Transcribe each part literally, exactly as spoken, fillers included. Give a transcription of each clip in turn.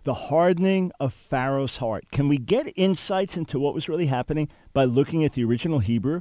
The hardening of Pharaoh's heart. Can we get insights into what was really happening by looking at the original Hebrew?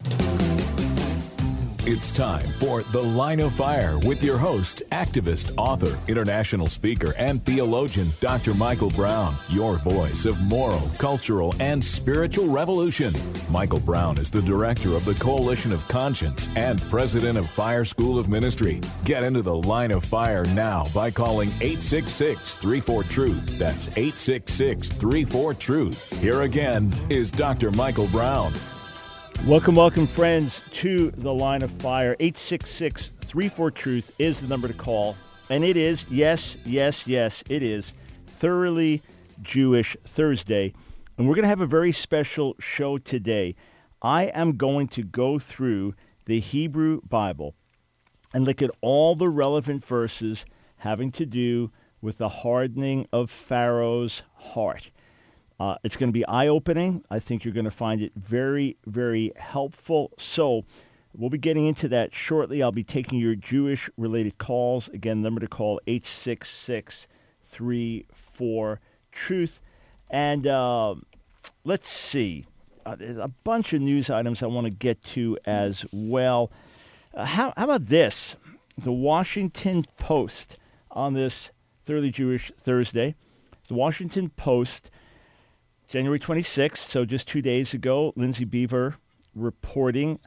It's time for The Line of Fire with your host, activist, author, international speaker, and theologian, Doctor Michael Brown, your voice of moral, cultural, and spiritual revolution. Michael Brown is the director of the Coalition of Conscience and president of Fire School of Ministry. Get into The Line of Fire now by calling eight six six, three four, truth. That's eight six six, three four, truth. Here again is Doctor Michael Brown. Welcome, welcome, friends, to The Line of Fire. eight six six, three four, truth is the number to call. And it is, yes, yes, yes, it is Thoroughly Jewish Thursday. And we're going to have a very special show today. I am going to go through the Hebrew Bible and look at all the relevant verses having to do with the hardening of Pharaoh's heart. Uh, it's going to be eye-opening. I think you're going to find it very, very helpful. So we'll be getting into that shortly. I'll be taking your Jewish-related calls. Again, number to call, eight six six, three four, truth. And uh, let's see. Uh, there's a bunch of news items I want to get to as well. Uh, how, how about this? The Washington Post on this Thoroughly Jewish Thursday. The Washington Post, January twenty-sixth, so just two days ago, Lindsay Beaver reporting,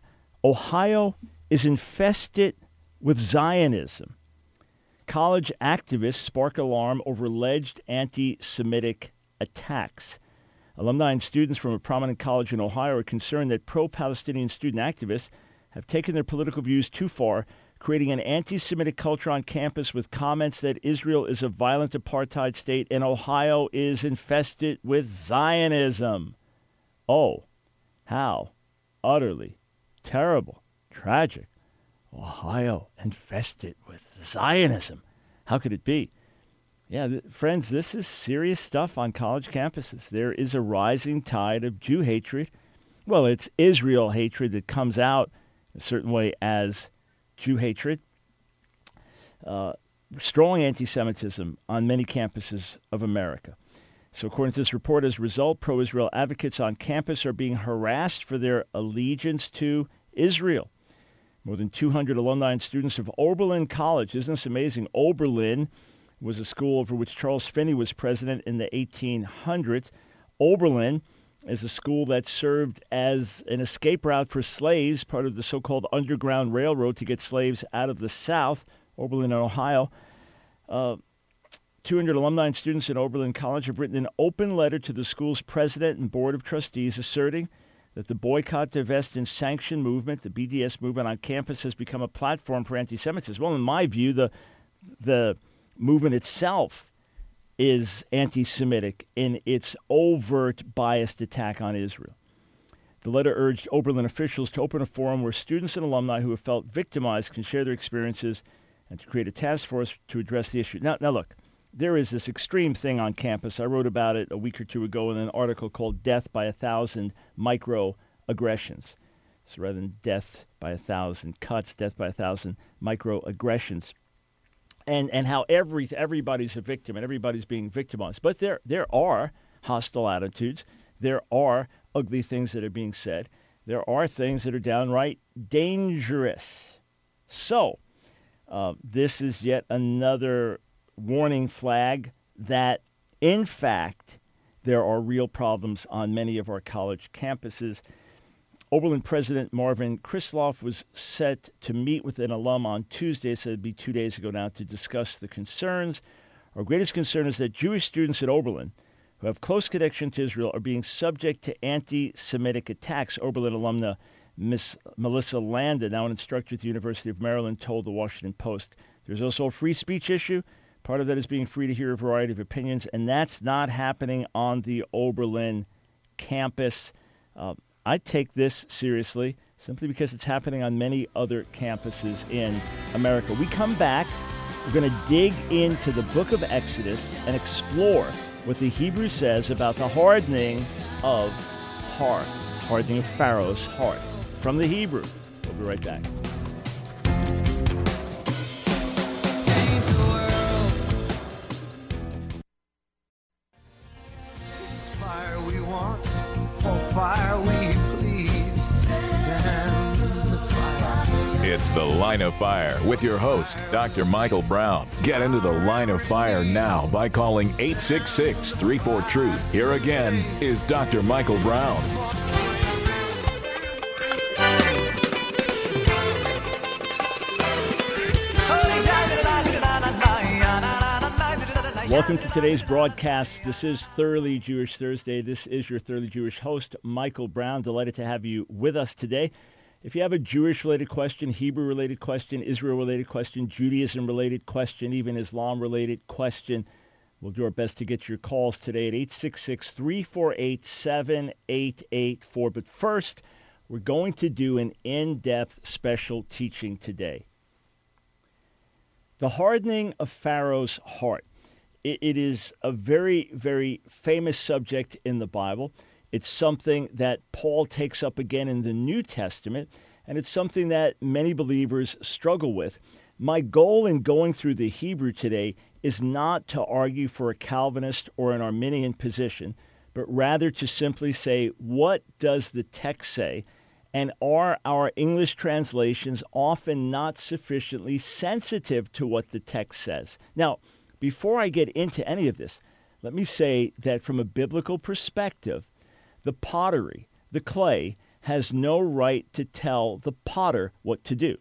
Ohio is infested with Zionism. College activists spark alarm over alleged anti-Semitic attacks. Alumni and students from a prominent college in Ohio are concerned that pro-Palestinian student activists have taken their political views too far, creating an anti-Semitic culture on campus with comments that Israel is a violent apartheid state and Ohio is infested with Zionism. Oh, how utterly terrible, tragic. Ohio infested with Zionism. How could it be? Yeah, th- friends, this is serious stuff on college campuses. There is a rising tide of Jew hatred. Well, it's Israel hatred that comes out a certain way as Jew hatred, uh, strong anti-Semitism on many campuses of America. So according to this report, as a result, pro-Israel advocates on campus are being harassed for their allegiance to Israel. More than two hundred alumni and students of Oberlin College, isn't this amazing? Oberlin was a school over which Charles Finney was president in the eighteen hundreds. Oberlin is a school that served as an escape route for slaves, part of the so-called Underground Railroad to get slaves out of the South, Oberlin, Ohio. Uh, two hundred alumni and students at Oberlin College have written an open letter to the school's president and board of trustees asserting that the Boycott, Divest, and Sanction movement, the B D S movement on campus, has become a platform for anti-Semitism. Well, in my view, the the movement itself is anti-Semitic in its overt biased attack on Israel. The letter urged Oberlin officials to open a forum where students and alumni who have felt victimized can share their experiences and to create a task force to address the issue. Now, now look, there is this extreme thing on campus. I wrote about it a week or two ago in an article called Death by a Thousand Microaggressions. So rather than death by a thousand cuts, death by a thousand microaggressions. And and how every everybody's a victim and everybody's being victimized. But there there are hostile attitudes. There are ugly things that are being said. There are things that are downright dangerous. So uh, this is yet another warning flag that, in fact, there are real problems on many of our college campuses. Oberlin President Marvin Krisloff was set to meet with an alum on Tuesday, so it'd be two days ago now, to discuss the concerns. Our greatest concern is that Jewish students at Oberlin who have close connection to Israel are being subject to anti-Semitic attacks, Oberlin alumna Miss Melissa Landa, now an instructor at the University of Maryland, told the Washington Post. There's also a free speech issue. Part of that is being free to hear a variety of opinions, and that's not happening on the Oberlin campus. Uh, I take this seriously simply because it's happening on many other campuses in America. We come back, we're going to dig into the book of Exodus and explore what the Hebrew says about the hardening of heart, hardening of Pharaoh's heart from the Hebrew. We'll be right back. It's The Line of Fire with your host, Doctor Michael Brown. Get into The Line of Fire now by calling eight six six, three four, TRUTH. Here again is Doctor Michael Brown. Welcome to today's broadcast. This is Thoroughly Jewish Thursday. This is your Thoroughly Jewish host, Michael Brown. Delighted to have you with us today. If you have a Jewish-related question, Hebrew-related question, Israel-related question, Judaism-related question, even Islam-related question, we'll do our best to get your calls today at eight six six, three four eight, seven eight eight four. But first, we're going to do an in-depth special teaching today. The hardening of Pharaoh's heart. It, it is a very, very famous subject in the Bible. It's something that Paul takes up again in the New Testament, and it's something that many believers struggle with. My goal in going through the Hebrew today is not to argue for a Calvinist or an Arminian position, but rather to simply say, what does the text say? And are our English translations often not sufficiently sensitive to what the text says? Now, before I get into any of this, let me say that from a biblical perspective, the pottery, the clay, has no right to tell the potter what to do.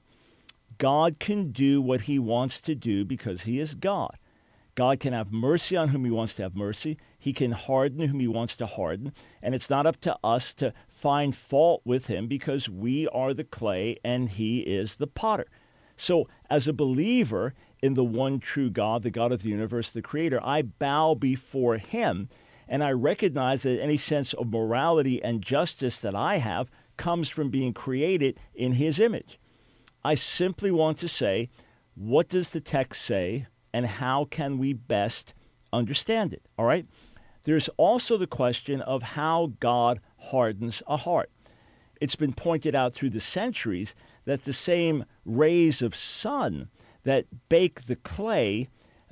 God can do what he wants to do because he is God. God can have mercy on whom he wants to have mercy. He can harden whom he wants to harden. And it's not up to us to find fault with him because we are the clay and he is the potter. So as a believer in the one true God, the God of the universe, the creator, I bow before him. And I recognize that any sense of morality and justice that I have comes from being created in his image. I simply want to say, what does the text say and how can we best understand it? All right? There's also the question of how God hardens a heart. It's been pointed out through the centuries that the same rays of sun that bake the clay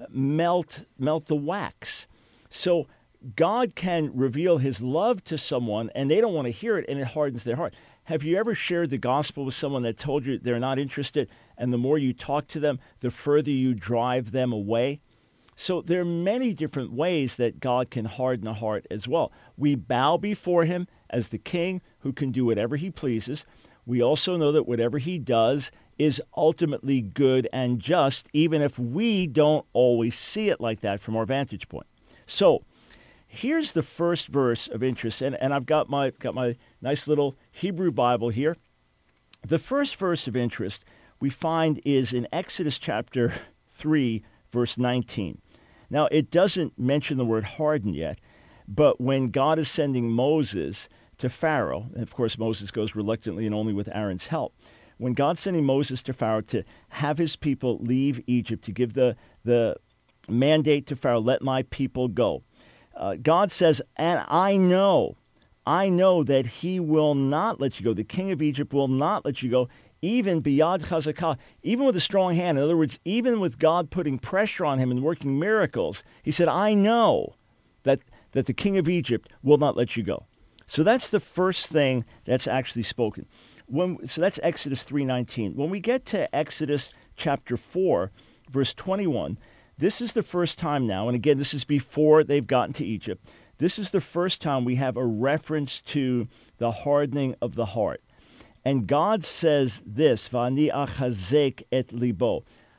melt melt the wax. So God can reveal his love to someone and they don't want to hear it and it hardens their heart. Have you ever shared the gospel with someone that told you they're not interested, and the more you talk to them, the further you drive them away? So there are many different ways that God can harden a heart as well. We bow before him as the king who can do whatever he pleases. We also know that whatever he does is ultimately good and just, even if we don't always see it like that from our vantage point. So here's the first verse of interest, and, and I've got my got my nice little Hebrew Bible here. The first verse of interest we find is in Exodus chapter three, verse nineteen. Now, it doesn't mention the word harden yet, but when God is sending Moses to Pharaoh, and of course Moses goes reluctantly and only with Aaron's help, when God's sending Moses to Pharaoh to have his people leave Egypt, to give the, the mandate to Pharaoh, let my people go, uh, God says, and I know, I know that he will not let you go. The king of Egypt will not let you go, even biyad chazakah, even with a strong hand. In other words, even with God putting pressure on him and working miracles, he said, I know that, that the king of Egypt will not let you go. So that's the first thing that's actually spoken. When, so that's Exodus three nineteen. When we get to Exodus chapter four, verse twenty-one, this is the first time now, and again, this is before they've gotten to Egypt, this is the first time we have a reference to the hardening of the heart. And God says this, V'ani achazek et libo.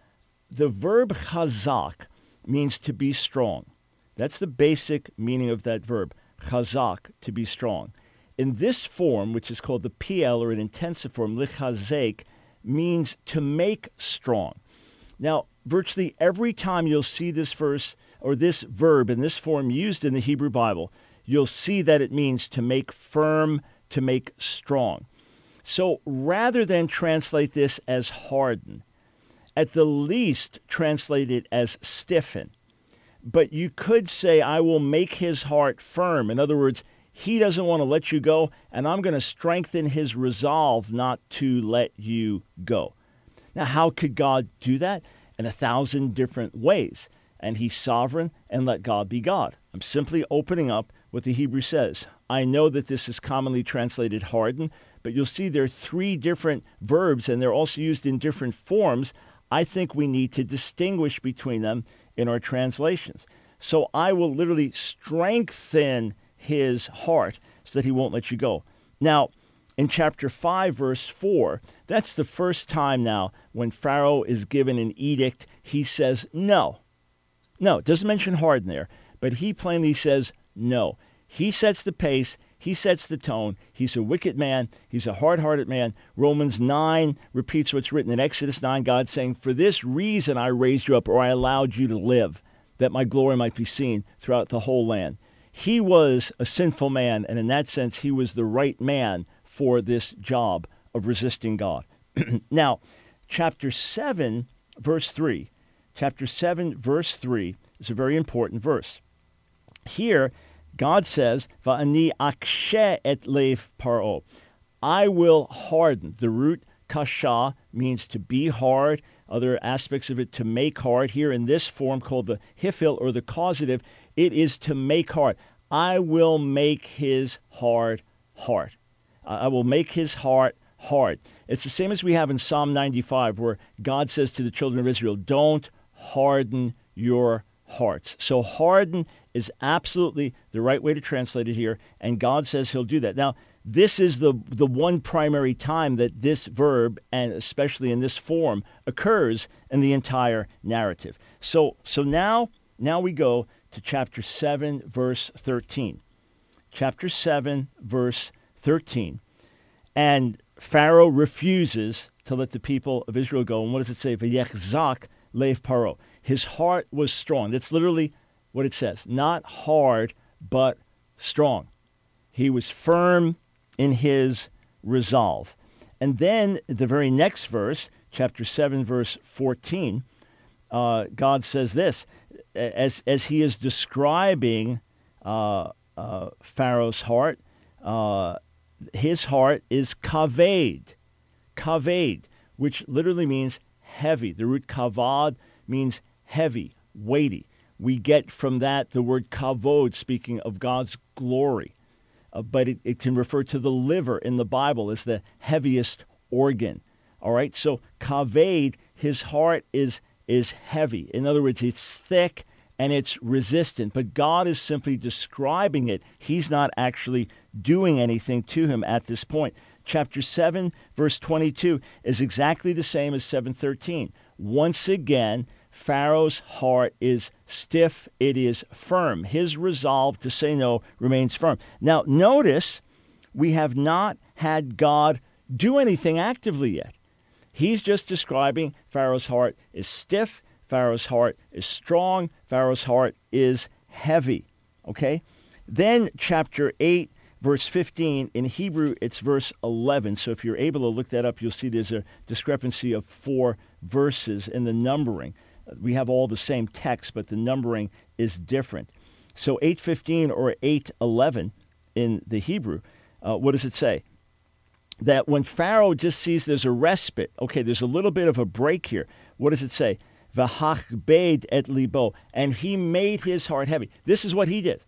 The verb chazak means to be strong. That's the basic meaning of that verb, chazak, to be strong. In this form, which is called the P L, or an intensive form, lichazek, means to make strong. Now, virtually every time you'll see this verse or this verb in this form used in the Hebrew Bible, you'll see that it means to make firm, to make strong. So rather than translate this as harden, at the least translate it as stiffen. But you could say, I will make his heart firm. In other words, he doesn't want to let you go, and I'm going to strengthen his resolve not to let you go. Now, how could God do that? In a thousand different ways. And he's sovereign, and let God be God. I'm simply opening up what the Hebrew says. I know that this is commonly translated harden, but you'll see there are three different verbs, and they're also used in different forms. I think we need to distinguish between them in our translations. So I will literally strengthen his heart so that he won't let you go. Now, in chapter five, verse four, that's the first time now when Pharaoh is given an edict, he says no. No, it doesn't mention harden there, but he plainly says no. He sets the pace. He sets the tone. He's a wicked man. He's a hard-hearted man. Romans nine repeats what's written in Exodus nine, God saying, for this reason I raised you up, or I allowed you to live, that my glory might be seen throughout the whole land. He was a sinful man, and in that sense, he was the right man for this job of resisting God. Now, chapter seven, verse three. Chapter seven, verse three is a very important verse. Here, God says, Va'ani akshe et lev paro. I will harden. The root kasha means to be hard. Other aspects of it, to make hard. Here in this form called the hifil, or the causative, it is to make hard. I will make his hard heart. I will make his heart hard. It's the same as we have in Psalm ninety-five, where God says to the children of Israel, don't harden your hearts. So harden is absolutely the right way to translate it here, and God says he'll do that. Now, this is the, the one primary time that this verb, and especially in this form, occurs in the entire narrative. So, so now, now we go to chapter seven, verse thirteen. Chapter seven, verse thirteen. And Pharaoh refuses to let the people of Israel go. And what does it say? V'yechzak lev paro. His heart was strong. That's literally what it says. Not hard, but strong. He was firm in his resolve. And then the very next verse, chapter seven, verse fourteen, uh, God says this, as, as he is describing uh, uh, Pharaoh's heart, uh, his heart is kaved, kaved, which literally means heavy. The root kavad means heavy, weighty. We get from that the word kavod, speaking of God's glory. Uh, but it, it can refer to the liver in the Bible as the heaviest organ. All right, so kaved, his heart is is heavy. In other words, it's thick and it's resistant. But God is simply describing it. He's not actually doing anything to him at this point. Chapter seven, verse twenty-two is exactly the same as seven thirteen. Once again, Pharaoh's heart is stiff. It is firm. His resolve to say no remains firm. Now, notice we have not had God do anything actively yet. He's just describing Pharaoh's heart is stiff. Pharaoh's heart is strong. Pharaoh's heart is heavy. Okay? Then chapter eight, verse fifteen. In Hebrew, it's verse eleven. So if you're able to look that up, you'll see there's a discrepancy of four verses in the numbering. We have all the same text, but the numbering is different. So eight fifteen or eight eleven in the Hebrew, uh, what does it say? That when Pharaoh just sees there's a respite, okay, there's a little bit of a break here. What does it say? V'hachbed et libo, and he made his heart heavy. This is what he did.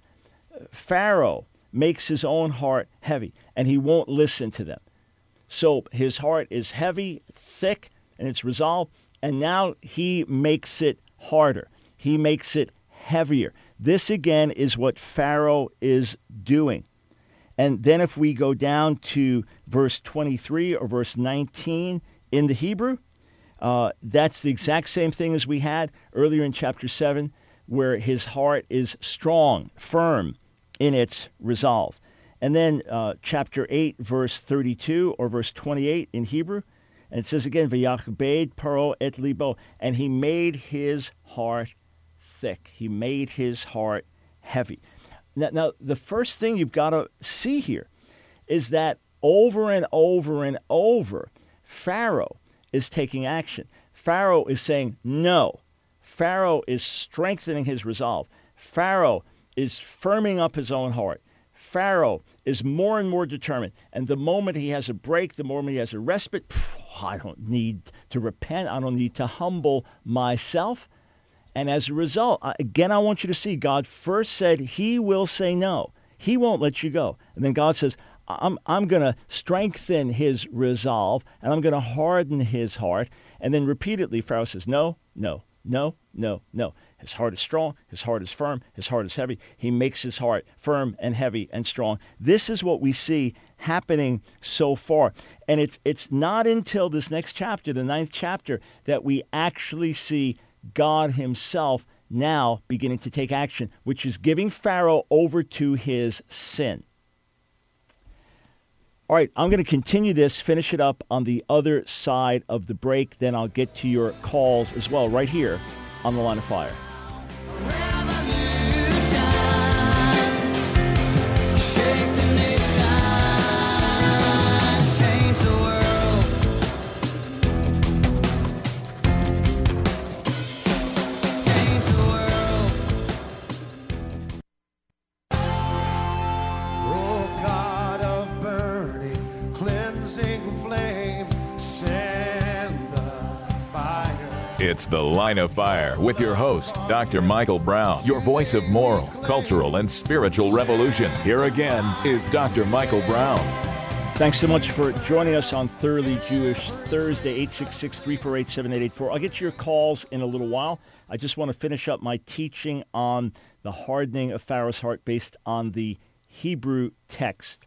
Pharaoh makes his own heart heavy, and he won't listen to them. So his heart is heavy, thick, and it's resolved, and now he makes it harder. He makes it heavier. This, again, is what Pharaoh is doing. And then if we go down to verse twenty-three or verse nineteen in the Hebrew, uh, that's the exact same thing as we had earlier in chapter seven, where his heart is strong, firm in its resolve. And then uh, chapter eight, verse thirty-two or verse twenty-eight in Hebrew, and it says again, V'yachbed paro et libo, and he made his heart thick. He made his heart heavy. Now, now, the first thing you've got to see here is that over and over and over, Pharaoh is taking action. Pharaoh is saying no. Pharaoh is strengthening his resolve. Pharaoh is firming up his own heart. Pharaoh is more and more determined. And the moment he has a break, the moment he has a respite, I don't need to repent. I don't need to humble myself. And as a result, again, I want you to see God first said he will say no. He won't let you go. And then God says, I'm, I'm going to strengthen his resolve, and I'm going to harden his heart. And then repeatedly, Pharaoh says, no, no, no, no, no. His heart is strong. His heart is firm. His heart is heavy. He makes his heart firm and heavy and strong. This is what we see happening so far. And it's it's not until this next chapter, the ninth chapter, that we actually see God himself now beginning to take action, which is giving Pharaoh over to his sin. All right, I'm going to continue this, finish it up on the other side of the break. Then I'll get to your calls as well right here on The Line of Fire. It's The Line of Fire with your host, Doctor Michael Brown, your voice of moral, cultural, and spiritual revolution. Here again is Doctor Michael Brown. Thanks so much for joining us on Thoroughly Jewish Thursday, eight six six, three four eight, seven eight eight four. I'll get to your calls in a little while. I just want to finish up my teaching on the hardening of Pharaoh's heart based on the Hebrew text.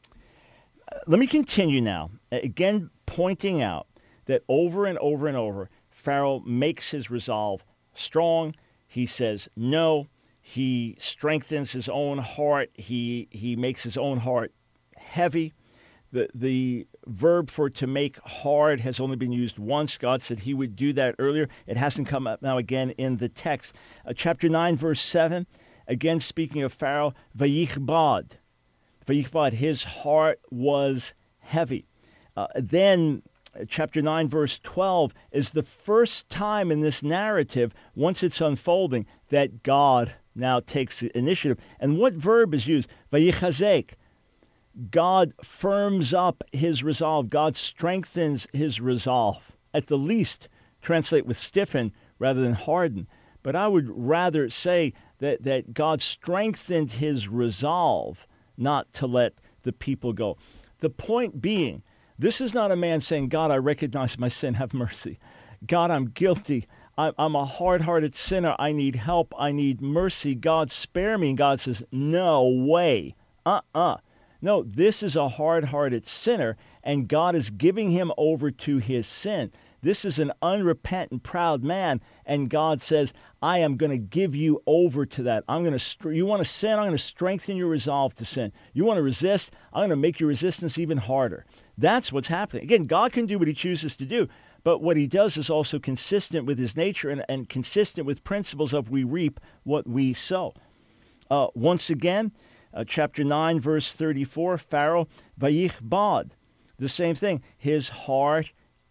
Let me continue now, again pointing out that over and over and over, Pharaoh makes his resolve strong. He says no. He strengthens his own heart. He he makes his own heart heavy. The the verb for to make hard has only been used once. God said he would do that earlier. It hasn't come up now again in the text. Uh, chapter nine, verse seven, again speaking of Pharaoh, Vayichbad. Vayichbad, his heart was heavy. Uh, then chapter nine, verse twelve is the first time in this narrative, once it's unfolding, that God now takes the initiative. And what verb is used? Vayichazek. God firms up his resolve. God strengthens his resolve. At the least, translate with stiffen rather than harden. But I would rather say that, that God strengthened his resolve not to let the people go. The point being, this is not a man saying, God, I recognize my sin, have mercy. God, I'm guilty. I'm a hard-hearted sinner. I need help. I need mercy. God, spare me. And God says, no way. Uh-uh. No, this is a hard-hearted sinner, and God is giving him over to his sin. This is an unrepentant, proud man, and God says, I am going to give you over to that. I'm going to. You want to sin? I'm going to strengthen your resolve to sin. You want to resist? I'm going to make your resistance even harder. That's what's happening. Again, God can do what he chooses to do, but what he does is also consistent with his nature and, and consistent with principles of we reap what we sow. Uh, once again, uh, chapter nine, verse thirty-four, Pharaoh, Vayichbad, the same thing. His heart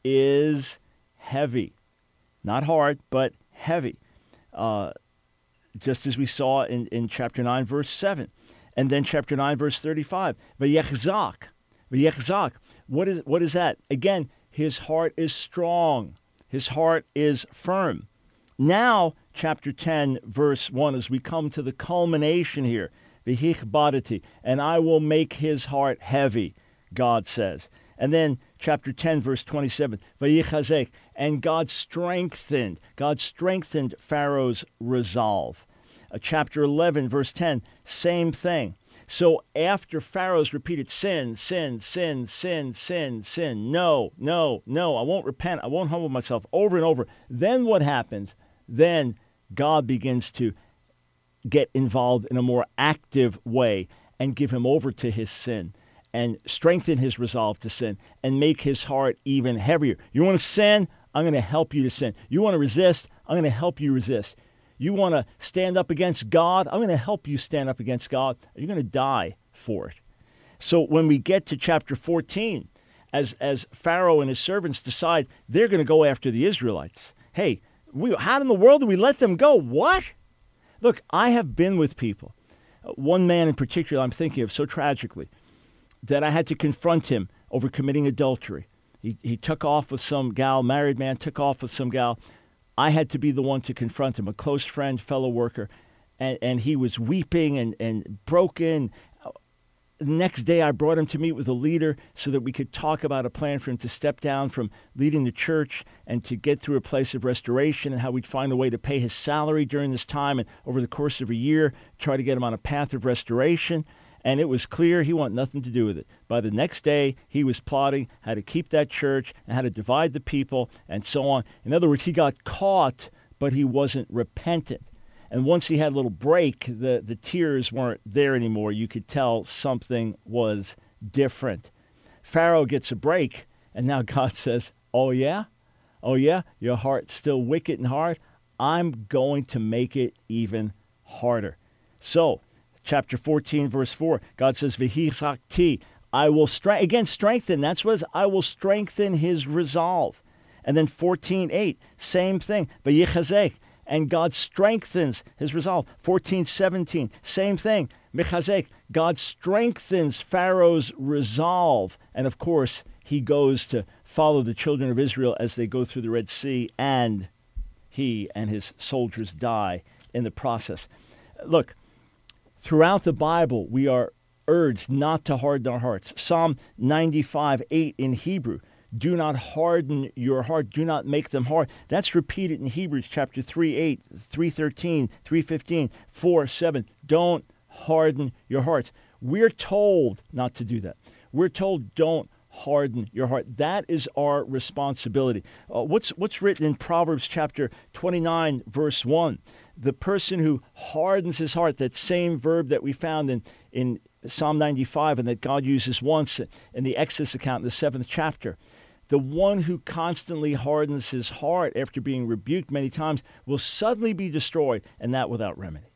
is heavy. Not hard, but heavy. Uh, just as we saw in, in chapter nine, verse seven. And then chapter nine, verse thirty-five, Vayechzak. Vayechzak. What is, what is that? Again, his heart is strong. His heart is firm. Now, chapter ten, verse one, as we come to the culmination here, Vayichbadati, and I will make his heart heavy, God says. And then chapter ten, verse twenty-seven, Vayichazek, and God strengthened, God strengthened Pharaoh's resolve. Uh, chapter eleven, verse ten, same thing. So after Pharaoh's repeated sin, sin, sin, sin, sin, sin, no, no, no, I won't repent, I won't humble myself over and over, then what happens? Then God begins to get involved in a more active way and give him over to his sin and strengthen his resolve to sin and make his heart even heavier. You want to sin? I'm going to help you to sin. You want to resist? I'm going to help you resist. You want to stand up against God? I'm going to help you stand up against God. You're going to die for it. So when we get to chapter fourteen, as, as Pharaoh and his servants decide they're going to go after the Israelites, hey, we, how in the world do we let them go? What? Look, I have been with people. One man in particular I'm thinking of so tragically that I had to confront him over committing adultery. He, he took off with some gal, married man, took off with some gal, I had to be the one to confront him, a close friend, fellow worker, and, and he was weeping and, and broken. The next day, I brought him to meet with a leader so that we could talk about a plan for him to step down from leading the church and to get through a place of restoration, and how we'd find a way to pay his salary during this time and over the course of a year, try to get him on a path of restoration. And it was clear he wanted nothing to do with it. By the next day, he was plotting how to keep that church and how to divide the people and so on. In other words, he got caught, but he wasn't repentant. And once he had a little break, the, the tears weren't there anymore. You could tell something was different. Pharaoh gets a break, and now God says, oh yeah? Oh yeah? Your heart's still wicked and hard? I'm going to make it even harder. So, chapter fourteen, verse four, God says, V'hichakti, I will strengthen, again, strengthen. That's what it is. I will strengthen his resolve. And then fourteen eight, same thing, V'yichazek. And God strengthens his resolve. fourteen seventeen, same thing. Mechazek, God strengthens Pharaoh's resolve. And of course, he goes to follow the children of Israel as they go through the Red Sea, and he and his soldiers die in the process. Look, throughout the Bible, we are urged not to harden our hearts. Psalm ninety-five eight in Hebrew, do not harden your heart. Do not make them hard. That's repeated in Hebrews chapter three eight, three thirteen, three fifteen, four seven. Don't harden your hearts. We're told not to do that. We're told don't harden your heart. That is our responsibility. Uh, what's what's written in Proverbs chapter twenty-nine, verse one? The person who hardens his heart, that same verb that we found in, in Psalm ninety-five and that God uses once in the Exodus account in the seventh chapter. The one who constantly hardens his heart after being rebuked many times will suddenly be destroyed, and that without remedy.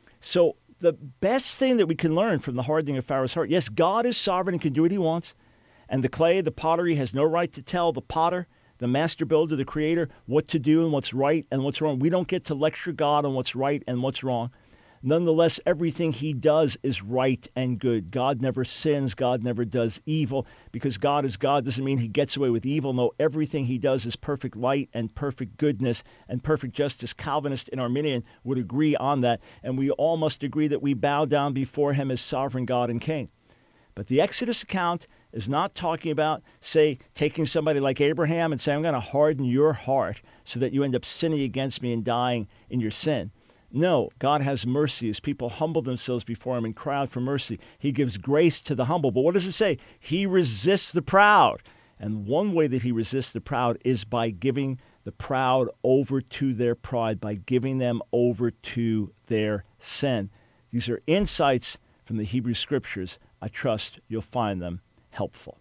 So the best thing that we can learn from the hardening of Pharaoh's heart, yes, God is sovereign and can do what he wants, and the clay, the pottery, has no right to tell the potter, the master builder, the creator, what to do and what's right and what's wrong. We don't get to lecture God on what's right and what's wrong. Nonetheless, everything he does is right and good. God never sins. God never does evil. Because God is God doesn't mean he gets away with evil. No, everything he does is perfect light and perfect goodness and perfect justice. Calvinist and Arminian would agree on that. And we all must agree that we bow down before him as sovereign God and King. But the Exodus account is not talking about, say, taking somebody like Abraham and saying, I'm going to harden your heart so that you end up sinning against me and dying in your sin. No, God has mercy as people humble themselves before him and cry out for mercy. He gives grace to the humble. But what does it say? He resists the proud. And one way that he resists the proud is by giving the proud over to their pride, by giving them over to their sin. These are insights from the Hebrew Scriptures. I trust you'll find them helpful.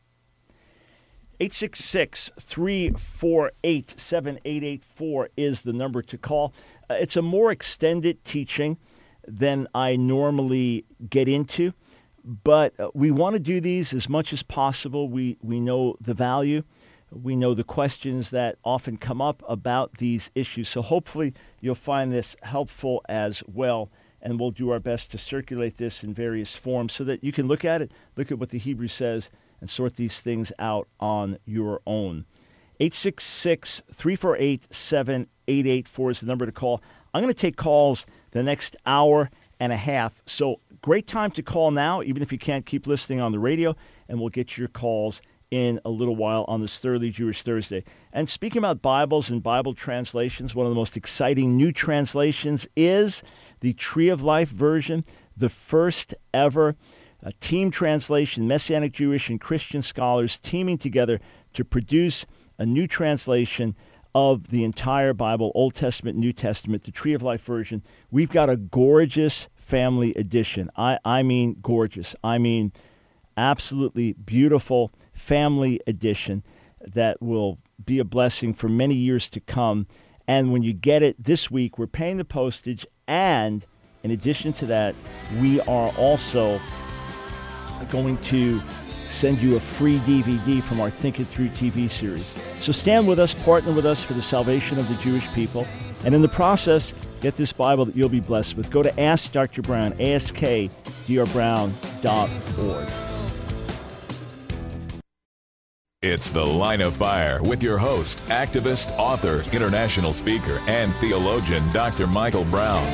eight six six, three four eight, seven eight eight four is the number to call. Uh, it's a more extended teaching than I normally get into, but uh, we want to do these as much as possible. We, we know the value. We know the questions that often come up about these issues. So hopefully you'll find this helpful as well, and we'll do our best to circulate this in various forms so that you can look at it, look at what the Hebrew says, and sort these things out on your own. eight six six, three four eight, seven eight eight four is the number to call. I'm going to take calls the next hour and a half. So great time to call now, even if you can't keep listening on the radio, and we'll get your calls in a little while on this Thoroughly Jewish Thursday. And speaking about Bibles and Bible translations, one of the most exciting new translations is the Tree of Life version, the first ever uh, team translation, Messianic Jewish and Christian scholars teaming together to produce a new translation of the entire Bible, Old Testament, New Testament, the Tree of Life version. We've got a gorgeous family edition. I, I mean gorgeous. I mean absolutely beautiful family edition that will be a blessing for many years to come. And when you get it this week, we're paying the postage. And in addition to that, we are also going to send you a free D V D from our Think It Through T V series. So stand with us, partner with us for the salvation of the Jewish people, and in the process, get this Bible that you'll be blessed with. Go to Ask Doctor Brown, ask d r brown dot org. It's The Line of Fire with your host, activist, author, international speaker, and theologian, Doctor Michael Brown.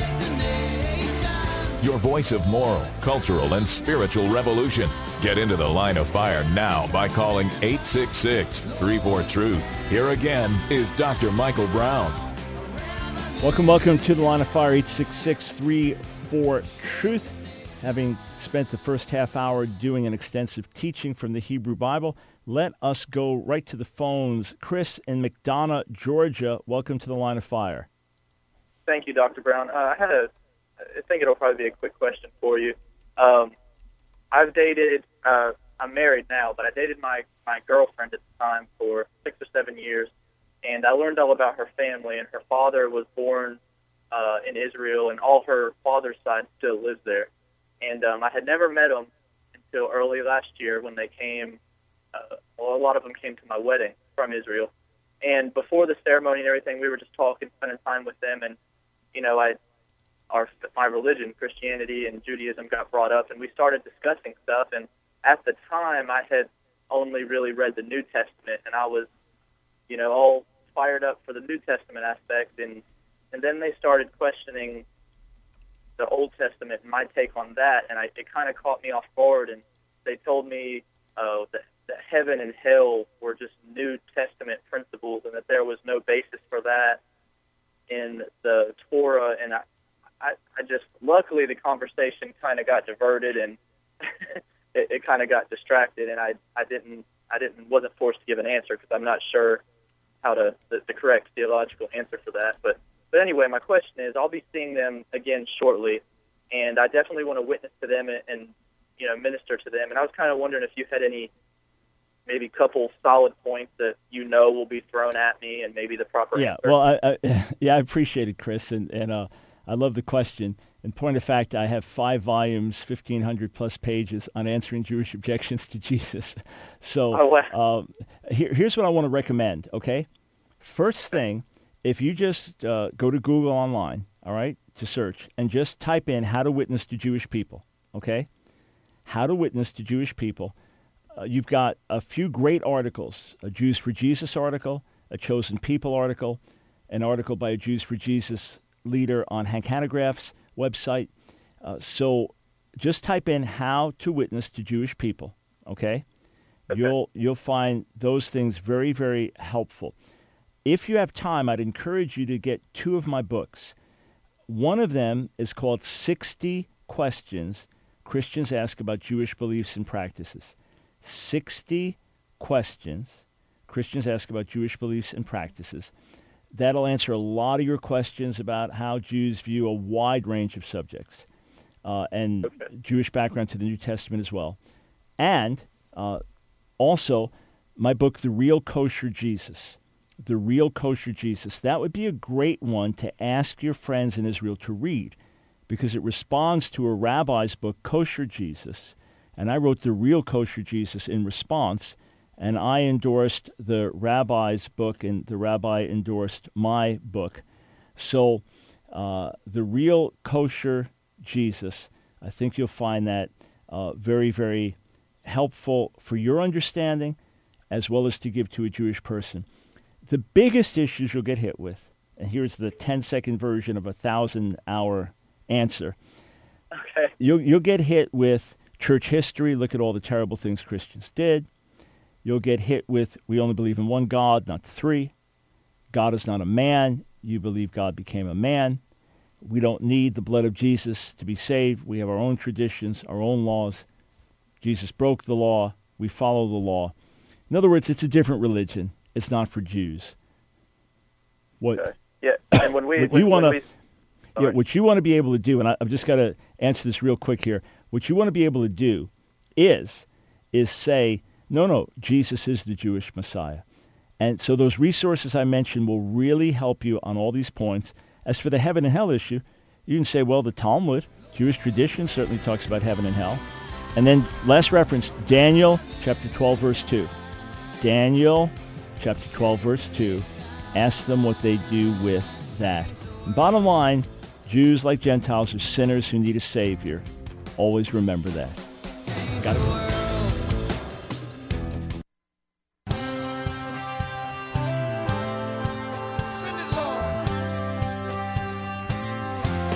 Your voice of moral, cultural, and spiritual revolution. Get into The Line of Fire now by calling eight six six, three four, truth. Here again is Doctor Michael Brown. Welcome, welcome to The Line of Fire, eight six six, three four, truth. Having spent the first half hour doing an extensive teaching from the Hebrew Bible, let us go right to the phones. Chris in McDonough, Georgia, welcome to The Line of Fire. Thank you, Doctor Brown. Uh, I had a, I think it'll probably be a quick question for you. Um, I've dated, uh, I'm married now, but I dated my, my girlfriend at the time for six or seven years, and I learned all about her family, and her father was born uh, in Israel, and all her father's side still lives there. And um, I had never met him until early last year when they came. Uh, well, a lot of them came to my wedding from Israel. And before the ceremony and everything, we were just talking, spending time with them. And, you know, I, our my religion, Christianity and Judaism, got brought up, and we started discussing stuff. And at the time, I had only really read the New Testament, and I was, you know, all fired up for the New Testament aspect. And, and then they started questioning the Old Testament and my take on that, and I, it kind of caught me off guard. And they told me uh, that that heaven and hell were just New Testament principles, and that there was no basis for that in the Torah. And I, I, I just, luckily the conversation kind of got diverted, and it, it kind of got distracted, and I, I didn't, I didn't, wasn't forced to give an answer because I'm not sure how to, the, the correct theological answer for that. But, but anyway, my question is, I'll be seeing them again shortly, and I definitely want to witness to them and, and you know, minister to them. And I was kind of wondering if you had any maybe couple solid points that you know will be thrown at me, and maybe the proper yeah, answer. Well, I, I, yeah, I appreciate it, Chris, and, and uh, I love the question. In point of fact, I have five volumes, fifteen hundred plus pages on answering Jewish objections to Jesus. So oh, wow. um, here, here's what I want to recommend, okay? First thing, if you just uh, go to Google online, all right, to search, and just type in how to witness to Jewish people, okay? How to witness to Jewish people. Uh, you've got a few great articles, a Jews for Jesus article, a Chosen People article, an article by a Jews for Jesus leader on Hank Hanegraaff's website. Uh, so just type in how to witness to Jewish people, okay? okay? You'll you'll find those things very, very helpful. If you have time, I'd encourage you to get two of my books. One of them is called sixty Questions Christians Ask About Jewish Beliefs and Practices. sixty questions Christians ask about Jewish beliefs and practices. That'll answer a lot of your questions about how Jews view a wide range of subjects uh, and okay. Jewish background to the New Testament as well. And uh, also my book, The Real Kosher Jesus. The Real Kosher Jesus. That would be a great one to ask your friends in Israel to read, because it responds to a rabbi's book, Kosher Jesus. And I wrote The Real Kosher Jesus in response, and I endorsed the rabbi's book, and the rabbi endorsed my book. So uh, The Real Kosher Jesus, I think you'll find that uh, very, very helpful for your understanding, as well as to give to a Jewish person. The biggest issues you'll get hit with, and here's the ten-second version of a thousand-hour answer. Okay. You'll, you'll get hit with church history. Look at all the terrible things Christians did. You'll get hit with, we only believe in one God, not three. God is not a man. You believe God became a man. We don't need the blood of Jesus to be saved. We have our own traditions, our own laws. Jesus broke the law. We follow the law. In other words, it's a different religion. It's not for Jews. What? Okay. Yeah, and when we, what when, you want when to, we, yeah, what you want to be able to do, and I, I've just got to answer this real quick here. What you want to be able to do is, is say, no, no, Jesus is the Jewish Messiah. And so those resources I mentioned will really help you on all these points. As for the heaven and hell issue, you can say, well, the Talmud, Jewish tradition, certainly talks about heaven and hell. And then last reference, Daniel chapter twelve, verse two. Daniel chapter twelve, verse two. Ask them what they do with that. And bottom line, Jews like Gentiles are sinners who need a Savior. Always remember that. Got it.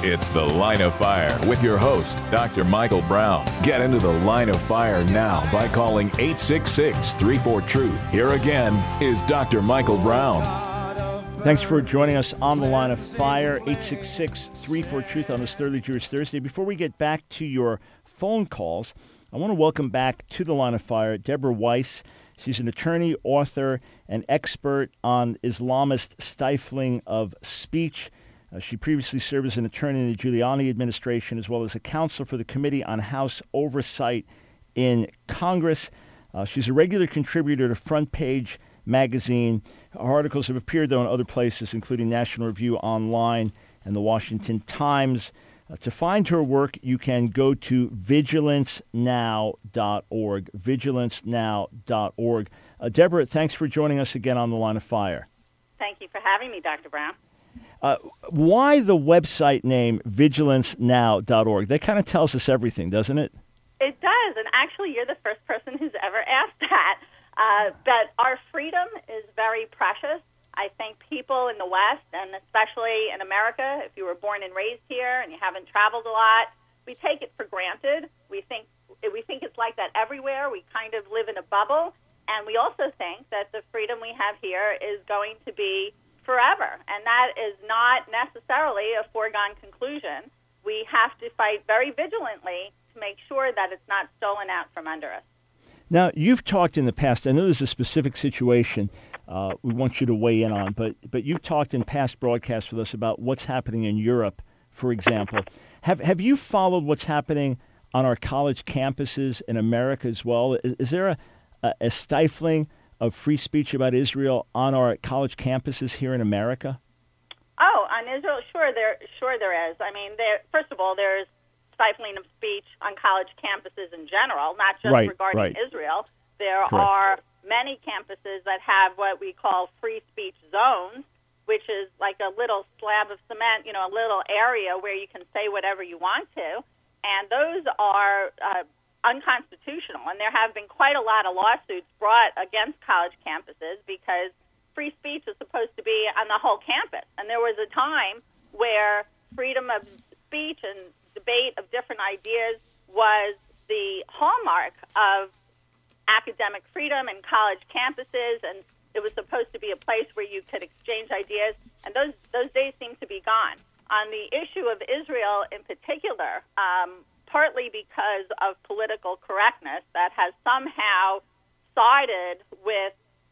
It's The Line of Fire with your host, Doctor Michael Brown. Get into The Line of Fire now by calling eight six six, three four, truth. Here again is Doctor Michael Brown. Thanks for joining us on The Line of Fire, eight six six, three four, truth on this Thoroughly Jewish Thursday. Before we get back to your phone calls, I want to welcome back to The Line of Fire Deborah Weiss. She's an attorney, author, and expert on Islamist stifling of speech. Uh, she previously served as an attorney in the Giuliani administration, as well as a counsel for the Committee on House Oversight in Congress. Uh, she's a regular contributor to Front Page magazine. Her articles have appeared, though, in other places, including National Review Online and the Washington Times. Uh, to find her work, you can go to vigilance now dot org, vigilance now dot org. Uh, Deborah, thanks for joining us again on The Line of Fire. Thank you for having me, Doctor Brown. Uh, why the website name vigilance now dot org? That kind of tells us everything, doesn't it? It does, and actually you're the first person who's ever asked that. Uh, but our freedom is very precious. I think people in the West, and especially in America, if you were born and raised here and you haven't traveled a lot, we take it for granted. We think we think it's like that everywhere. We kind of live in a bubble. And we also think that the freedom we have here is going to be forever. And that is not necessarily a foregone conclusion. We have to fight very vigilantly to make sure that it's not stolen out from under us. Now, you've talked in the past, I know there's a specific situation uh, we want you to weigh in on, but but you've talked in past broadcasts with us about what's happening in Europe, for example. Have have you followed what's happening on our college campuses in America as well? Is, is there a, a, a stifling of free speech about Israel on our college campuses here in America? Oh, on Israel, sure there, sure there is. I mean, there, first of all, there's stifling of speech on college campuses in general, not just right, regarding right. Israel. There Correct. are many campuses that have what we call free speech zones, which is like a little slab of cement, you know, a little area where you can say whatever you want to. And those are uh, unconstitutional. And there have been quite a lot of lawsuits brought against college campuses because free speech is supposed to be on the whole campus. And there was a time where freedom of speech and debate of different ideas was the hallmark of academic freedom in college campuses, and it was supposed to be a place where you could exchange ideas, and those those days seem to be gone. On the issue of Israel in particular, um, partly because of political correctness that has somehow sided with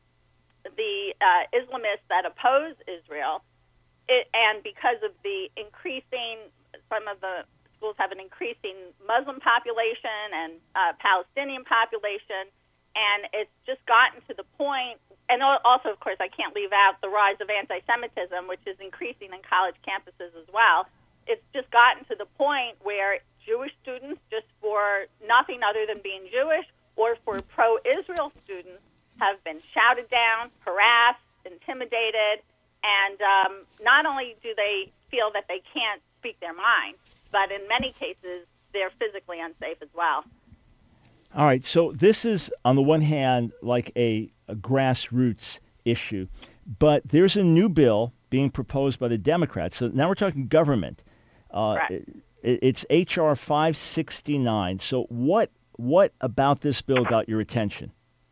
the uh, Islamists that oppose Israel, it, and because of the increasing, some of the schools have an increasing Muslim population and uh, Palestinian population, and it's just gotten to the point, and also, of course, I can't leave out the rise of anti-Semitism, which is increasing in college campuses as well. It's just gotten to the point where Jewish students, just for nothing other than being Jewish, or for pro-Israel students, have been shouted down, harassed, intimidated, and um, not only do they feel that they can't speak their mind, but in many cases, they're physically unsafe as well. All right, so this is, on the one hand, like a, a grassroots issue, but there's a new bill being proposed by the Democrats. So now we're talking government. Uh, it, it's H R five sixty-nine. So what what about this bill got your attention?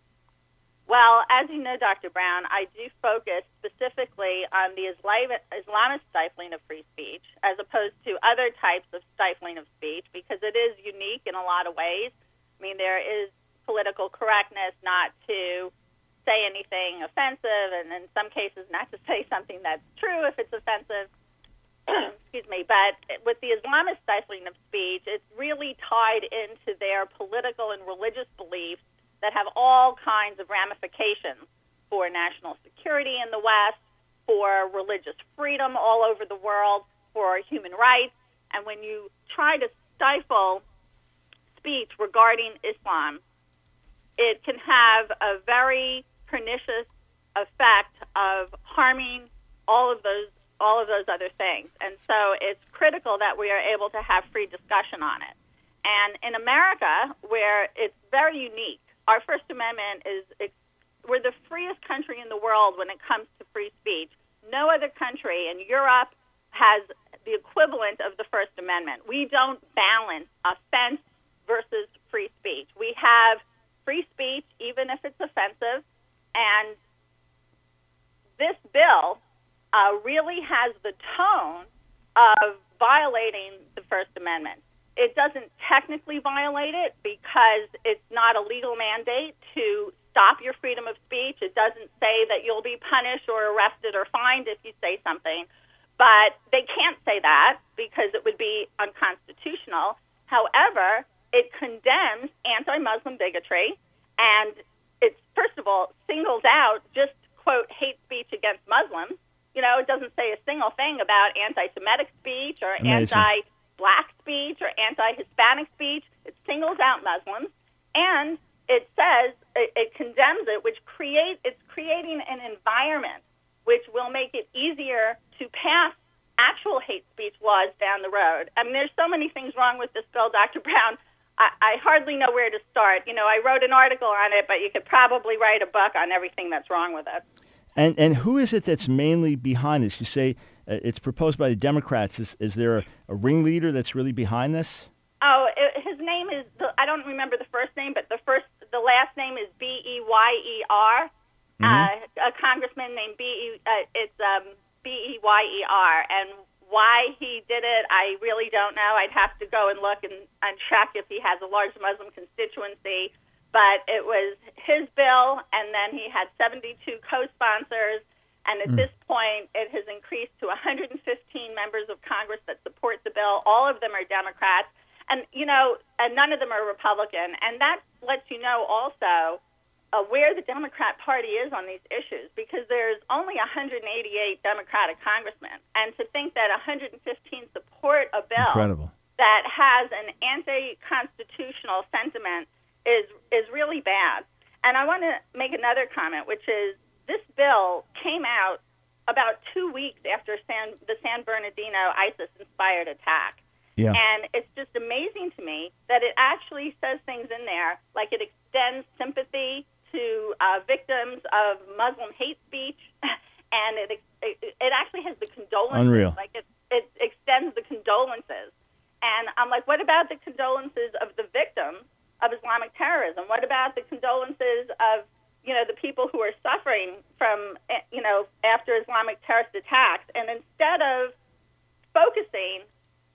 Well, as you know, Doctor Brown, I do focus specifically on the Islam- Islamist stifling of free speech as opposed to other types of stifling of speech because it is unique in a lot of ways. I mean, there is political correctness not to say anything offensive, and in some cases not to say something that's true if it's offensive. Excuse me. But with the Islamist stifling of speech, it's really tied into their political and religious beliefs that have all kinds of ramifications for national security in the West, for religious freedom all over the world, for human rights. And when you try to stifle speech regarding Islam, it can have a very pernicious effect of harming all of those all of those other things. And so it's critical that we are able to have free discussion on it. And in America, where it's very unique, our First Amendment is, we're the freest country in the world when it comes to free speech. No other country in Europe has the equivalent of the First Amendment. We don't balance offense versus free speech. We have free speech, even if it's offensive, and this bill uh, really has the tone of violating the First Amendment. It doesn't technically violate it because it's not a legal mandate to stop your freedom of speech. It doesn't say that you'll be punished or arrested or fined if you say something. But they can't say that because it would be unconstitutional. However, it condemns anti-Muslim bigotry, and it's, first of all, singles out just, quote, hate speech against Muslims. You know, it doesn't say a single thing about anti-Semitic speech or Amazing. anti-black speech or anti-Hispanic speech. It singles out Muslims, and it says it, it condemns it, which create it's creating an environment which will make it easier to pass actual hate speech laws down the road. I mean, there's so many things wrong with this bill, Doctor Brown. I, I hardly know where to start. You know, I wrote an article on it, but you could probably write a book on everything that's wrong with it. And and who is it that's mainly behind this? You say uh, it's proposed by the Democrats. Is is there a, a ringleader that's really behind this? Oh, it, his name is, the, I don't remember the first name, but the first, the last name is B E Y E R. Mm-hmm. Uh, a congressman named B E, uh, it's um, B E Y E R. And why he did it, I really don't know. I'd have to go and look and, and check if he has a large Muslim constituency. But it was his bill, and then he had seventy-two co-sponsors. And at mm. this point, it has increased to one hundred fifteen members of Congress that support the bill. All of them are Democrats. And, you know, and none of them are Republican. And that lets you know also uh, where the Democrat Party is on these issues, because there's only one hundred eighty-eight Democratic congressmen. And to think that one hundred fifteen support a bill Incredible. that has an anti-constitutional sentiment is is really bad. And I want to make another comment, which is this bill came out about two weeks after San, the San Bernardino ISIS-inspired attack. Yeah. And it's just amazing to me that it actually says things in there, like it extends sympathy to uh, victims of Muslim hate speech, and it, it it actually has the condolences. Unreal. Like it, it extends the condolences. And I'm like, what about the condolences of the victims of Islamic terrorism? What about the condolences of, you know, the people who are suffering from, you know, after Islamic terrorist attacks? And instead of focusing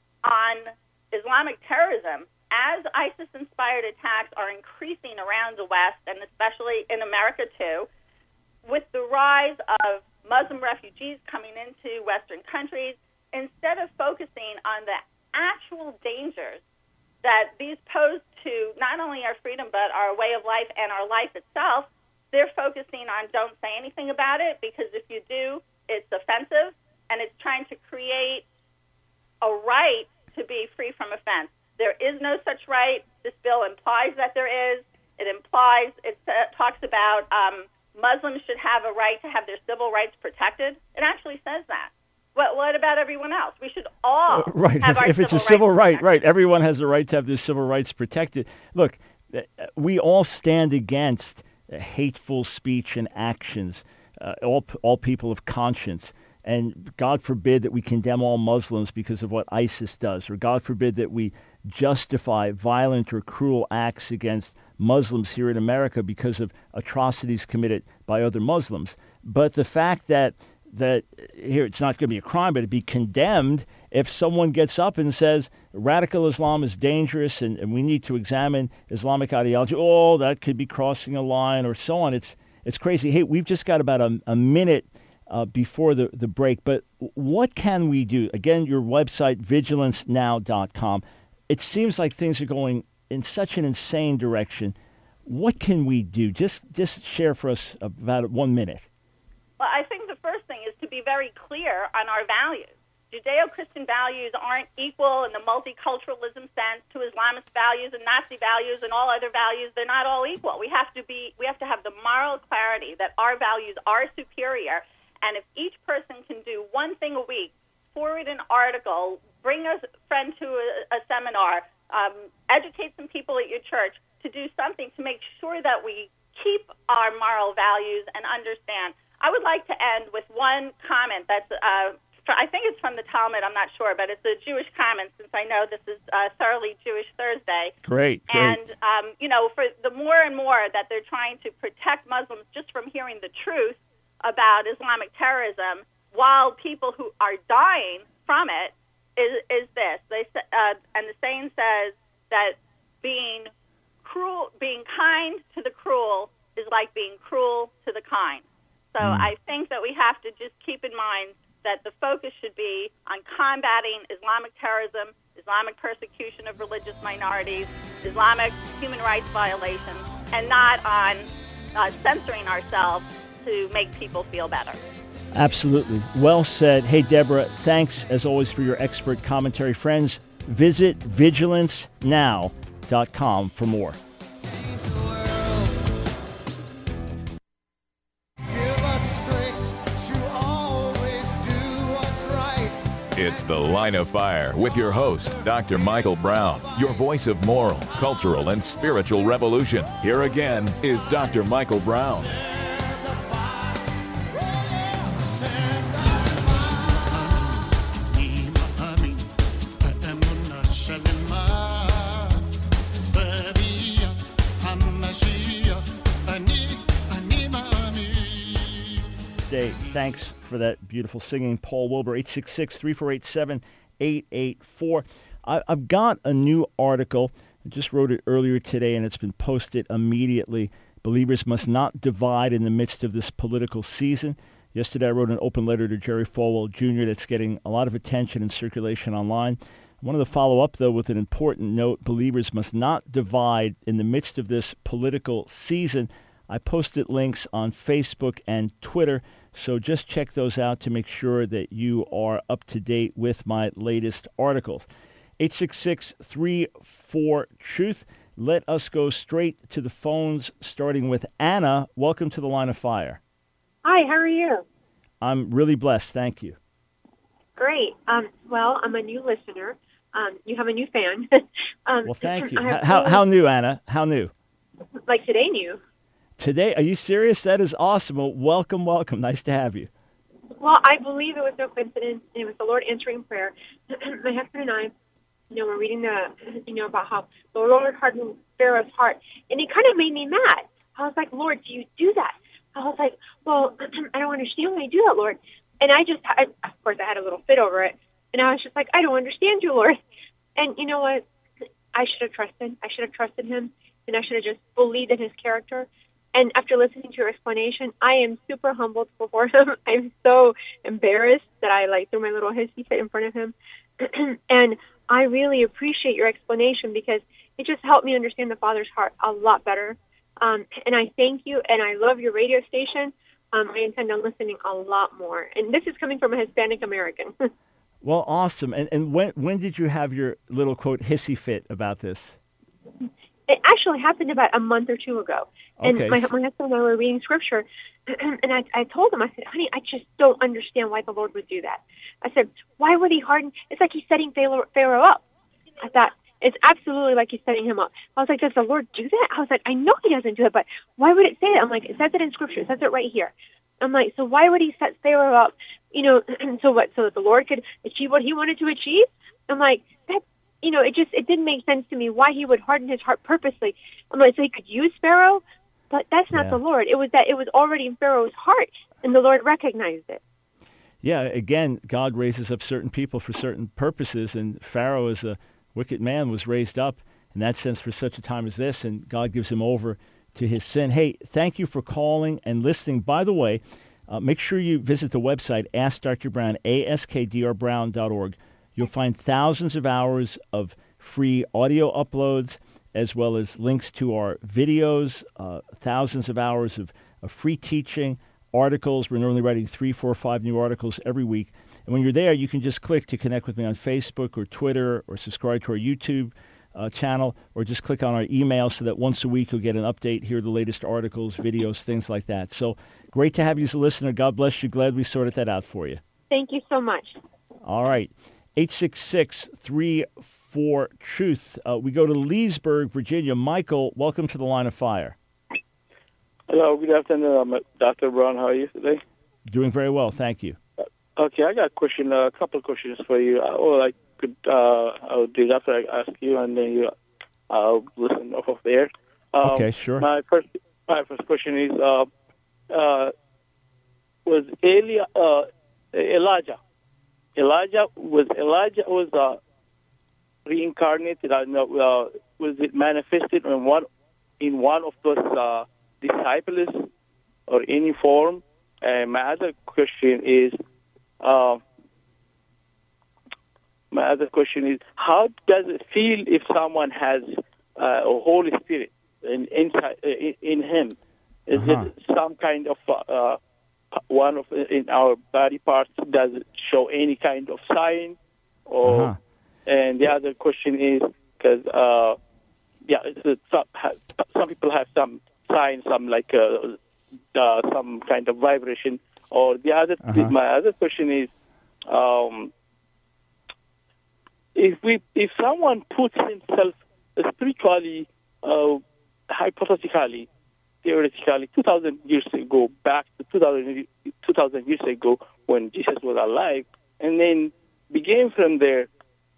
on Islamic terrorism, as ISIS-inspired attacks are increasing around the West, and especially in America too, with the rise of Muslim refugees coming into Western countries, instead of focusing on the actual dangers that these pose to not only our freedom but our way of life and our life itself, they're focusing on don't say anything about it, because if you do, it's offensive, and it's trying to create a right to be free from offense. There is no such right. This bill implies that there is. It implies, it uh, talks about um, Muslims should have a right to have their civil rights protected. It actually says that. What, what about everyone else? We should all uh, right. have if, our if it's civil a civil rights right, protected. right. Everyone has the right to have their civil rights protected. Look, we all stand against hateful speech and actions, uh, all all people of conscience. And God forbid that we condemn all Muslims because of what ISIS does, or God forbid that we justify violent or cruel acts against Muslims here in America because of atrocities committed by other Muslims. But the fact that that here it's not going to be a crime, but it'd be condemned if someone gets up and says radical Islam is dangerous and, and we need to examine Islamic ideology. Oh, that could be crossing a line or so on. It's it's crazy. Hey, we've just got about a, a minute uh, before the, the break, but what can we do? Again, your website, vigilance now dot com. It seems like things are going in such an insane direction. What can we do? Just just share for us about one minute. Well, I think the first thing is to be very clear on our values. Judeo-Christian values aren't equal in the multiculturalism sense to Islamist values and Nazi values and all other values. They're not all equal. We have to be. We have to have the moral clarity that our values are superior. And if each person can do one thing a week, forward an article, bring a friend to a, a seminar, um, educate some people at your church to do something to make sure that we keep our moral values and understand. I would like to end with one comment that's uh, I think it's from the Talmud, I'm not sure, but it's a Jewish comment since I know this is uh, Thoroughly Jewish Thursday. Great, great. And, um, you know, for the more and more that they're trying to protect Muslims just from hearing the truth about Islamic terrorism, while people who are dying from it, is, is this. They uh, and the saying says that being cruel, being kind to the cruel is like being cruel to the kind. So mm. I think that we have to just keep in mind that the focus should be on combating Islamic terrorism, Islamic persecution of religious minorities, Islamic human rights violations, and not on uh, censoring ourselves to make people feel better. Absolutely. Well said. Hey, Deborah, thanks as always for your expert commentary. Friends, visit vigilance now dot com for more. It's The Line of Fire with your host, Doctor Michael Brown, your voice of moral, cultural, and spiritual revolution. Here again is Doctor Michael Brown. Day. Thanks for that beautiful singing, Paul Wilbur. Eight six six, three four eight, seven eight eight four. I've got a new article. I just wrote it earlier today, and it's been posted immediately. Believers must not divide in the midst of this political season. Yesterday, I wrote an open letter to Jerry Falwell Junior that's getting a lot of attention and circulation online. I wanted to follow up, though, with an important note. Believers must not divide in the midst of this political season. I posted links on Facebook and Twitter, so just check those out to make sure that you are up to date with my latest articles. eight six six, three four, truth. Let us go straight to the phones, starting with Anna. Welcome to the Line of Fire. Hi, how are you? I'm really blessed, thank you. Great. Um, well, I'm a new listener. Um, you have a new fan. um, well, thank you. How, how, how new, Anna? How new? Like today new. Today? Are you serious? That is awesome. Well, welcome, welcome. Nice to have you. Well, I believe it was no coincidence. It was the Lord answering prayer. My husband and I, you know, we're reading the, you know, about how the Lord hardened Pharaoh's heart. And it kind of made me mad. I was like, Lord, do you do that? I was like, well, I don't understand why you do that, Lord. And I just, I, of course, I had a little fit over it. And I was just like, I don't understand you, Lord. And you know what? I should have trusted. I should have trusted him. And I should have just believed in his character. And after listening to your explanation, I am super humbled before him. I'm so embarrassed that I like threw my little hissy fit in front of him. And I really appreciate your explanation because it just helped me understand the Father's heart a lot better. Um, and I thank you, and I love your radio station. Um, I intend on listening a lot more. And this is coming from a Hispanic American. Well, awesome. And and when when did you have your little, quote, hissy fit about this? It actually happened about a month or two ago. And okay. my, my husband and I were reading scripture, and I, I told him, I said, honey, I just don't understand why the Lord would do that. I said, why would he harden? It's like he's setting Pharaoh, Pharaoh up. I thought, it's absolutely like he's setting him up. I was like, does the Lord do that? I was like, I know he doesn't do it, but why would it say that? I'm like, it says it in scripture. It says it right here. I'm like, so why would he set Pharaoh up? You know, so what? So that the Lord could achieve what he wanted to achieve? I'm like, that, you know, it just, it didn't make sense to me why he would harden his heart purposely. I'm like, so he could use Pharaoh? But that's not yeah. the Lord. It was that it was already in Pharaoh's heart, and the Lord recognized it. Yeah, again, God raises up certain people for certain purposes, and Pharaoh, as a wicked man, was raised up in that sense for such a time as this, and God gives him over to his sin. Hey, thank you for calling and listening. By the way, uh, make sure you visit the website, Ask Doctor Brown, A S K D R brown dot org. You'll find thousands of hours of free audio uploads, as well as links to our videos, uh, thousands of hours of, of free teaching, articles. We're normally writing three, four, five new articles every week. And when you're there, you can just click to connect with me on Facebook or Twitter or subscribe to our YouTube uh, channel, or just click on our email so that once a week you'll get an update, hear the latest articles, videos, things like that. So great to have you as a listener. God bless you. Glad we sorted that out for you. Thank you so much. All right. eight six six, three four, truth. Uh, we go to Leesburg, Virginia. Michael, welcome to the Line of Fire. Hello, good afternoon. I'm Doctor Brown. How are you today? Doing very well, thank you. Okay, I got a question, a couple of questions for you. Uh, Or I could, uh, I'll do that after I ask you, and then you, I'll listen off of there. Um, Okay, sure. My first, my first question is, uh, uh, was Eli, uh, Elijah? Elijah was Elijah was uh, reincarnated. I know. Uh, was it manifested in one in one of those uh, disciples or any form? And my other question is, uh, my other question is, how does it feel if someone has uh, a Holy Spirit in inside in, in him? Is Uh-huh. it some kind of uh, one of in our body parts? Does it show any kind of sign? Or Uh-huh. and the other question is because uh, yeah, it's, it's, some, some people have some signs, some like uh, uh, some kind of vibration. Or the other, Uh-huh. my other question is, um, if we, if someone puts himself spiritually, uh, hypothetically, theoretically, two thousand years ago, back to two thousand, two thousand years ago when Jesus was alive, and then began from there,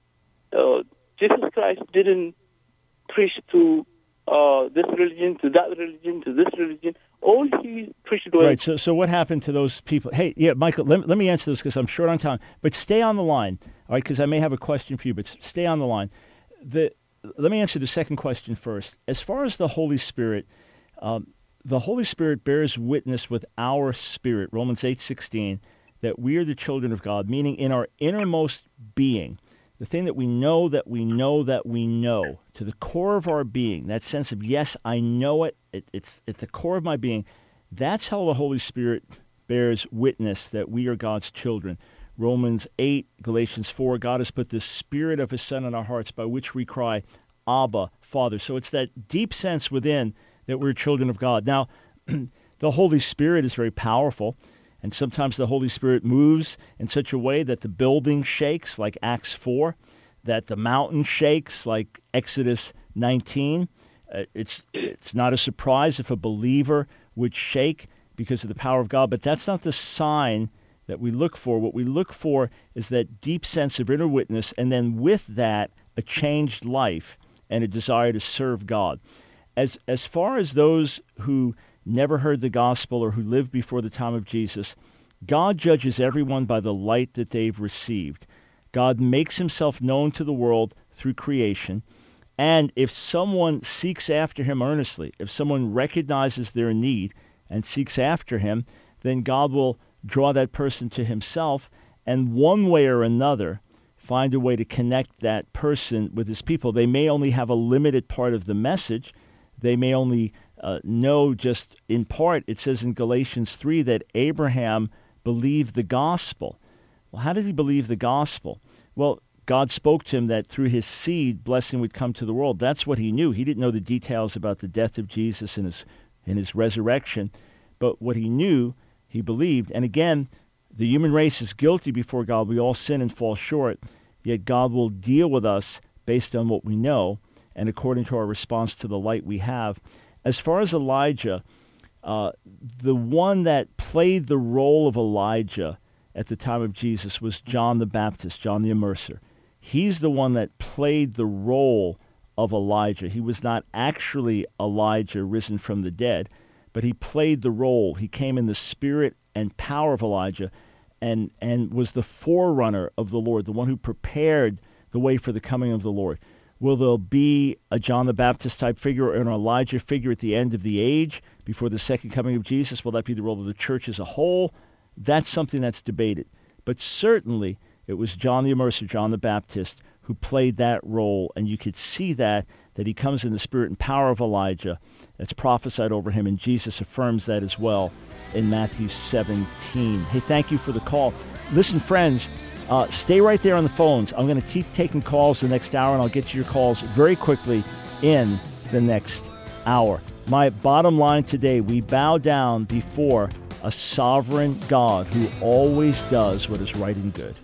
uh, Jesus Christ didn't preach to uh, this religion, to that religion, to this religion. All he preached was... Right, so so what happened to those people? Hey, yeah, Michael, let, let me answer this because I'm short on time, but stay on the line, all right, because I may have a question for you, but stay on the line. The Let me answer the second question first. As far as the Holy Spirit, um, the Holy Spirit bears witness with our spirit, Romans eight sixteen, that we are the children of God, meaning in our innermost being, the thing that we know that we know that we know, to the core of our being, that sense of, yes, I know it, it it's at the core of my being, that's how the Holy Spirit bears witness that we are God's children. Romans eight, Galatians four, God has put the Spirit of His Son in our hearts by which we cry, Abba, Father. So it's that deep sense within that we're children of God. Now, the Holy Spirit is very powerful, and sometimes the Holy Spirit moves in such a way that the building shakes, like Acts four, that the mountain shakes, like Exodus nineteen. Uh, it's it's not a surprise if a believer would shake because of the power of God, but that's not the sign that we look for. What we look for is that deep sense of inner witness, and then with that, a changed life and a desire to serve God. As as far as those who never heard the gospel or who lived before the time of Jesus, God judges everyone by the light that they've received. God makes himself known to the world through creation, and if someone seeks after him earnestly, if someone recognizes their need and seeks after him, then God will draw that person to himself, and one way or another find a way to connect that person with his people. They may only have a limited part of the message. They may only uh, know just in part. It says in Galatians three that Abraham believed the gospel. Well, how did he believe the gospel? Well, God spoke to him that through his seed, blessing would come to the world. That's what he knew. He didn't know the details about the death of Jesus and his, and his resurrection, but what he knew, he believed. And again, the human race is guilty before God. We all sin and fall short, yet God will deal with us based on what we know and according to our response to the light we have. As far as Elijah, uh, the one that played the role of Elijah at the time of Jesus was John the Baptist, John the Immerser. He's the one that played the role of Elijah. He was not actually Elijah risen from the dead, but he played the role. He came in the spirit and power of Elijah and, and was the forerunner of the Lord, the one who prepared the way for the coming of the Lord. Will there be a John the Baptist type figure or an Elijah figure at the end of the age before the second coming of Jesus? Will that be the role of the church as a whole? That's something that's debated. But certainly it was John the Immerser, John the Baptist, who played that role, and you could see that, that he comes in the spirit and power of Elijah. That's prophesied over him, and Jesus affirms that as well in Matthew seventeen. Hey, thank you for the call. Listen, friends, uh, stay right there on the phones. I'm going to keep taking calls the next hour, and I'll get to your calls very quickly in the next hour. My bottom line today, we bow down before a sovereign God who always does what is right and good.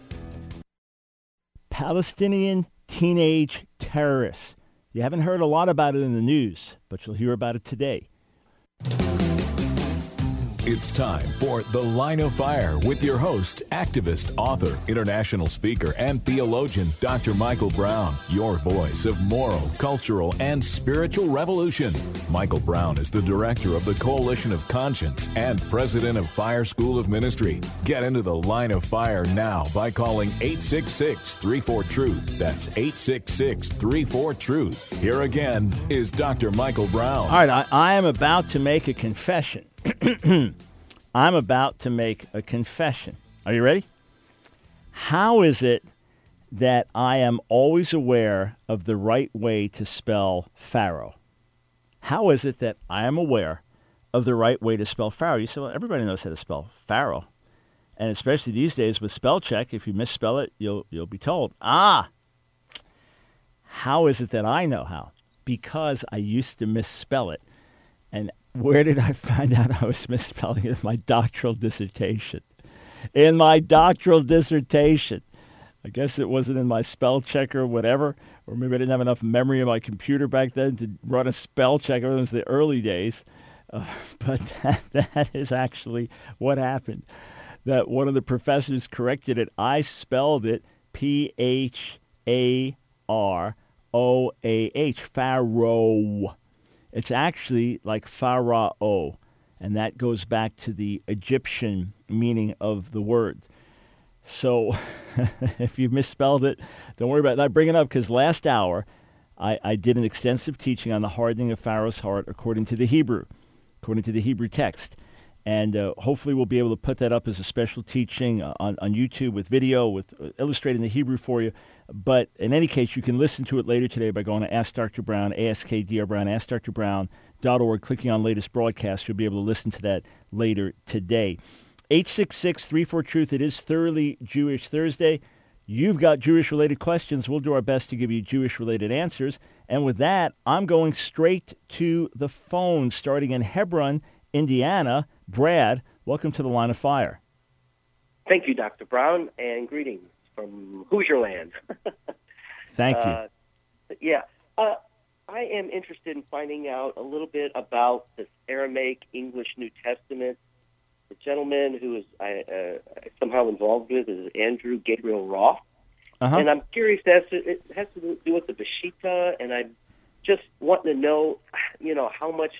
Palestinian teenage terrorists. You haven't heard a lot about it in the news, but you'll hear about it today. It's time for The Line of Fire with your host, activist, author, international speaker, and theologian, Doctor Michael Brown, your voice of moral, cultural, and spiritual revolution. Michael Brown is the director of the Coalition of Conscience and president of Fire School of Ministry. Get into The Line of Fire now by calling eight six six, three four, truth. That's eight six six, three four, truth. Here again is Doctor Michael Brown. All right, I, I am about to make a confession. I'm about to make a confession. Are you ready? How is it that I am always aware of the right way to spell Pharaoh? How is it that I am aware of the right way to spell Pharaoh? You say, well, everybody knows how to spell Pharaoh. And especially these days with spell check, if you misspell it, you'll you'll be told. Ah, how is it that I know how? Because I used to misspell it. And where did I find out I was misspelling it? In my doctoral dissertation. In my doctoral dissertation. I guess it wasn't in my spell checker or whatever, or maybe I didn't have enough memory in my computer back then to run a spell checker. It was the early days. Uh, but that, that is actually what happened. That one of the professors corrected it. I spelled it P H A R O A H, Pharaoh. It's actually like Pharaoh, and that goes back to the Egyptian meaning of the word. So if you misspelled it, don't worry about it. I bring it up because last hour I, I did an extensive teaching on the hardening of Pharaoh's heart according to the Hebrew, according to the Hebrew text. And uh, hopefully we'll be able to put that up as a special teaching on, on YouTube with video, with uh, illustrating the Hebrew for you. But in any case, you can listen to it later today by going to Ask Doctor Brown, A S K D R Brown, ask dr brown dot org, clicking on latest broadcast. You'll be able to listen to that later today. eight six six, three four, truth. It is Thoroughly Jewish Thursday. You've got Jewish-related questions. We'll do our best to give you Jewish-related answers. And with that, I'm going straight to the phone, starting in Hebron, Indiana. Brad, welcome to the Line of Fire. Thank you, Doctor Brown, and greetings from Hoosier Land. Thank you. Uh, yeah. Uh, I am interested in finding out a little bit about this Aramaic English New Testament. The gentleman who is I, uh, somehow involved with is Andrew Gabriel Roth. Uh-huh. And I'm curious, as to, it has to do with the Peshitta, and I'm just wanting to know, you know, how much...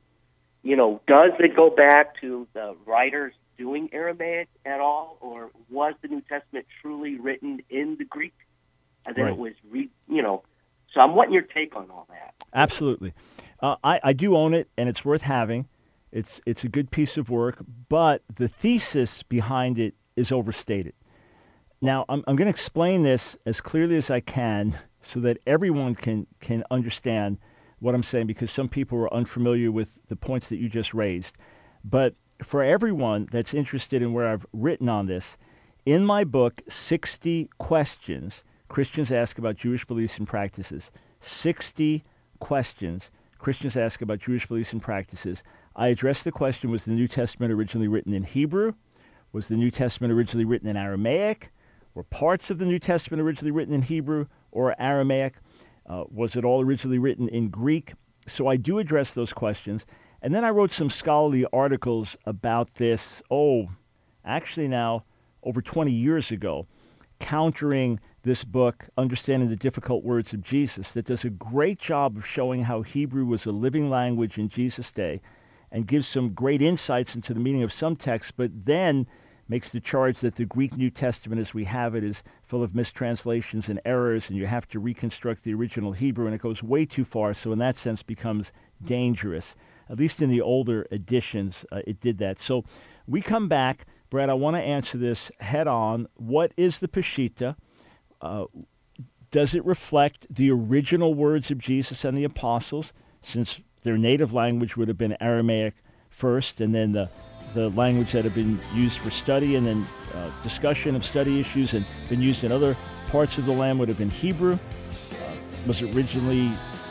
You know, does it go back to the writers doing Aramaic at all, or was the New Testament truly written in the Greek, and then right. it was, re, you know? So I'm wanting your take on all that. Absolutely, uh, I, I do own it, and it's worth having. It's it's a good piece of work, but the thesis behind it is overstated. Now, I'm I'm going to explain this as clearly as I can, so that everyone can can understand what I'm saying, because some people are unfamiliar with the points that you just raised. But for everyone that's interested in where I've written on this, in my book, sixty Questions Christians Ask About Jewish Beliefs and Practices, sixty Questions Christians Ask About Jewish Beliefs and Practices, I address the question, was the New Testament originally written in Hebrew? Was the New Testament originally written in Aramaic? Were parts of the New Testament originally written in Hebrew or Aramaic? Uh, was it all originally written in Greek? So I do address those questions. And then I wrote some scholarly articles about this, oh, actually now over twenty years ago, countering this book, Understanding the Difficult Words of Jesus, that does a great job of showing how Hebrew was a living language in Jesus' day and gives some great insights into the meaning of some texts, but then makes the charge that the Greek New Testament as we have it is full of mistranslations and errors, and you have to reconstruct the original Hebrew, and it goes way too far, so in that sense becomes dangerous. At least in the older editions, uh, it did that. So we come back. Brad, I want to answer this head on. What is the Peshitta? Uh, does it reflect the original words of Jesus and the apostles, since their native language would have been Aramaic first, and then the the language that had been used for study and then uh, discussion of study issues and been used in other parts of the land would have been Hebrew? Uh, was it originally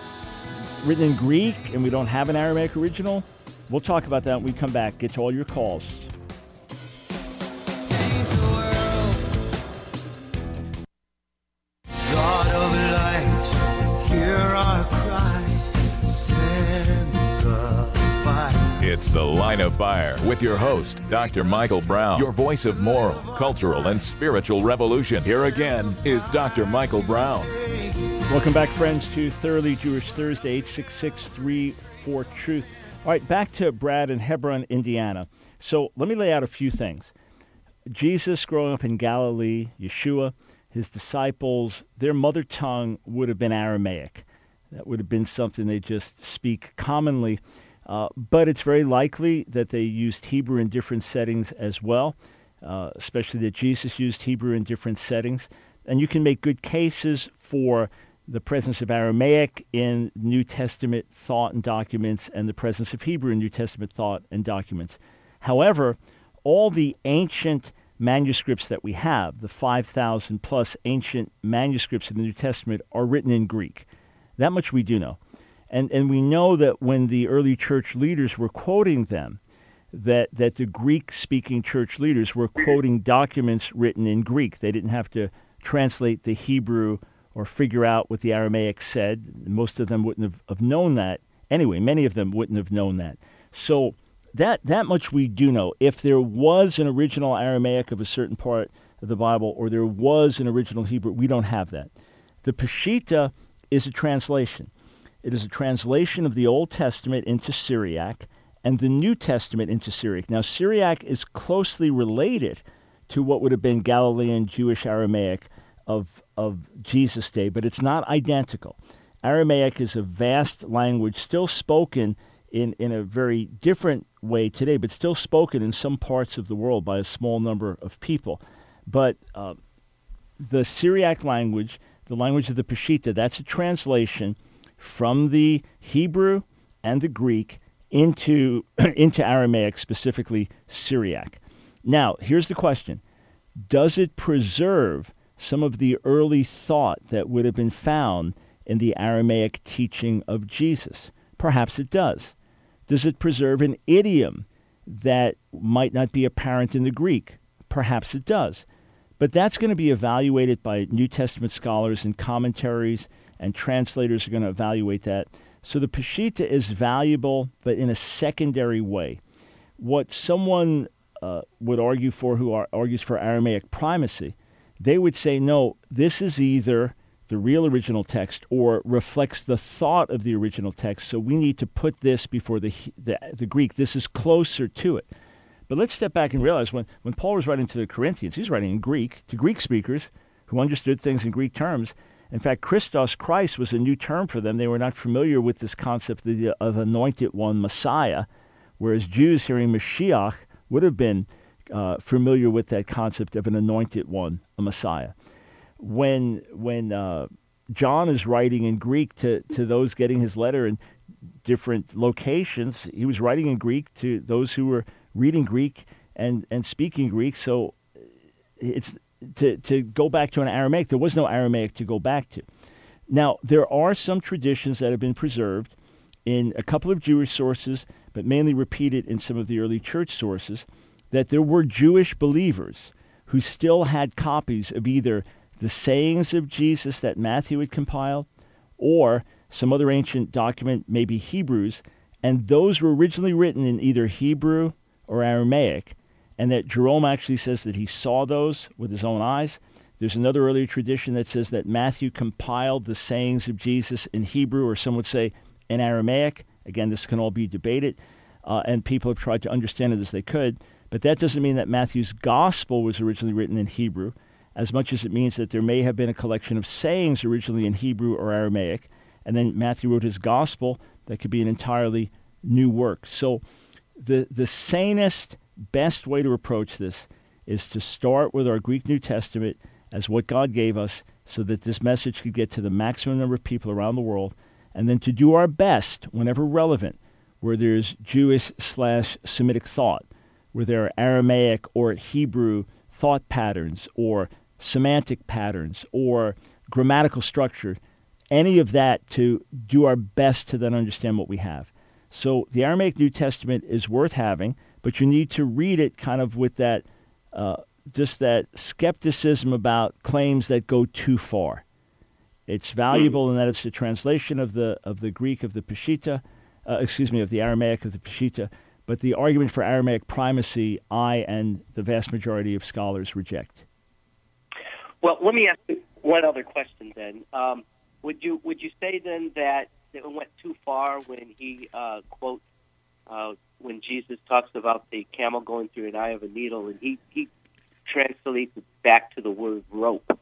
written in Greek and we don't have an Aramaic original? We'll talk about that when we come back. Get to all your calls. God of light, hear our cry, send the fire. It's The Line of Fire with your host, Doctor Michael Brown, your voice of moral, cultural, and spiritual revolution. Here again is Doctor Michael Brown. Welcome back, friends, to Thoroughly Jewish Thursday, eight six six, three four, truth. All right, back to Brad in Hebron, Indiana. So let me lay out a few things. Jesus growing up in Galilee, Yeshua, his disciples, their mother tongue would have been Aramaic. That would have been something they just speak commonly. Uh, but it's very likely that they used Hebrew in different settings as well, uh, especially that Jesus used Hebrew in different settings. And you can make good cases for the presence of Aramaic in New Testament thought and documents and the presence of Hebrew in New Testament thought and documents. However, all the ancient manuscripts that we have, the five thousand plus ancient manuscripts in the New Testament, are written in Greek. That much we do know. And and we know that when the early church leaders were quoting them, that, that the Greek-speaking church leaders were quoting documents written in Greek. They didn't have to translate the Hebrew or figure out what the Aramaic said. Most of them wouldn't have, have known that. Anyway, many of them wouldn't have known that. So that that much we do know. If there was an original Aramaic of a certain part of the Bible, or there was an original Hebrew, we don't have that. The Peshitta is a translation. It is a translation of the Old Testament into Syriac and the New Testament into Syriac. Now, Syriac is closely related to what would have been Galilean Jewish Aramaic of, of Jesus' day, but it's not identical. Aramaic is a vast language still spoken in, in a very different way today, but still spoken in some parts of the world by a small number of people. But uh, the Syriac language, the language of the Peshitta, that's a translation from the Hebrew and the Greek into into Aramaic, specifically Syriac. Now, here's the question. Does it preserve some of the early thought that would have been found in the Aramaic teaching of Jesus? Perhaps it does. Does it preserve an idiom that might not be apparent in the Greek? Perhaps it does. But that's going to be evaluated by New Testament scholars and commentaries, and translators are going to evaluate that. So the Peshitta is valuable, but in a secondary way. What someone uh, would argue for, who are, argues for Aramaic primacy, they would say, no, this is either the real original text or reflects the thought of the original text, so we need to put this before the, the, the Greek. This is closer to it. But let's step back and realize when, when Paul was writing to the Corinthians, he's writing in Greek, to Greek speakers who understood things in Greek terms. In fact, Christos, Christ, was a new term for them. They were not familiar with this concept of, the, of anointed one, Messiah, whereas Jews hearing Mashiach would have been uh, familiar with that concept of an anointed one, a Messiah. When when uh, John is writing in Greek to, to those getting his letter in different locations, he was writing in Greek to those who were reading Greek and, and speaking Greek. So it's to, to go back to an Aramaic. There was no Aramaic to go back to. Now, there are some traditions that have been preserved in a couple of Jewish sources, but mainly repeated in some of the early church sources, that there were Jewish believers who still had copies of either the sayings of Jesus that Matthew had compiled or some other ancient document, maybe Hebrews, and those were originally written in either Hebrew or Aramaic, and that Jerome actually says that he saw those with his own eyes. There's another earlier tradition that says that Matthew compiled the sayings of Jesus in Hebrew, or some would say in Aramaic. Again, this can all be debated, uh, and people have tried to understand it as they could, but that doesn't mean that Matthew's gospel was originally written in Hebrew, as much as it means that there may have been a collection of sayings originally in Hebrew or Aramaic, and then Matthew wrote his gospel that could be an entirely new work. So the the sanest, best way to approach this is to start with our Greek New Testament as what God gave us so that this message could get to the maximum number of people around the world, and then to do our best, whenever relevant, where there's Jewish slash Semitic thought, where there are Aramaic or Hebrew thought patterns or semantic patterns or grammatical structure, any of that, to do our best to then understand what we have. So the Aramaic New Testament is worth having, but you need to read it kind of with that, uh, just that skepticism about claims that go too far. It's valuable in that it's a translation of the of the Greek of the Peshitta, uh, excuse me, of the Aramaic of the Peshitta, but the argument for Aramaic primacy, I and the vast majority of scholars reject. Well, let me ask you one other question then. Um, would you would you say then that it went too far when he uh, quotes uh, when Jesus talks about the camel going through an eye of a needle, and he, he translates it back to the word rope?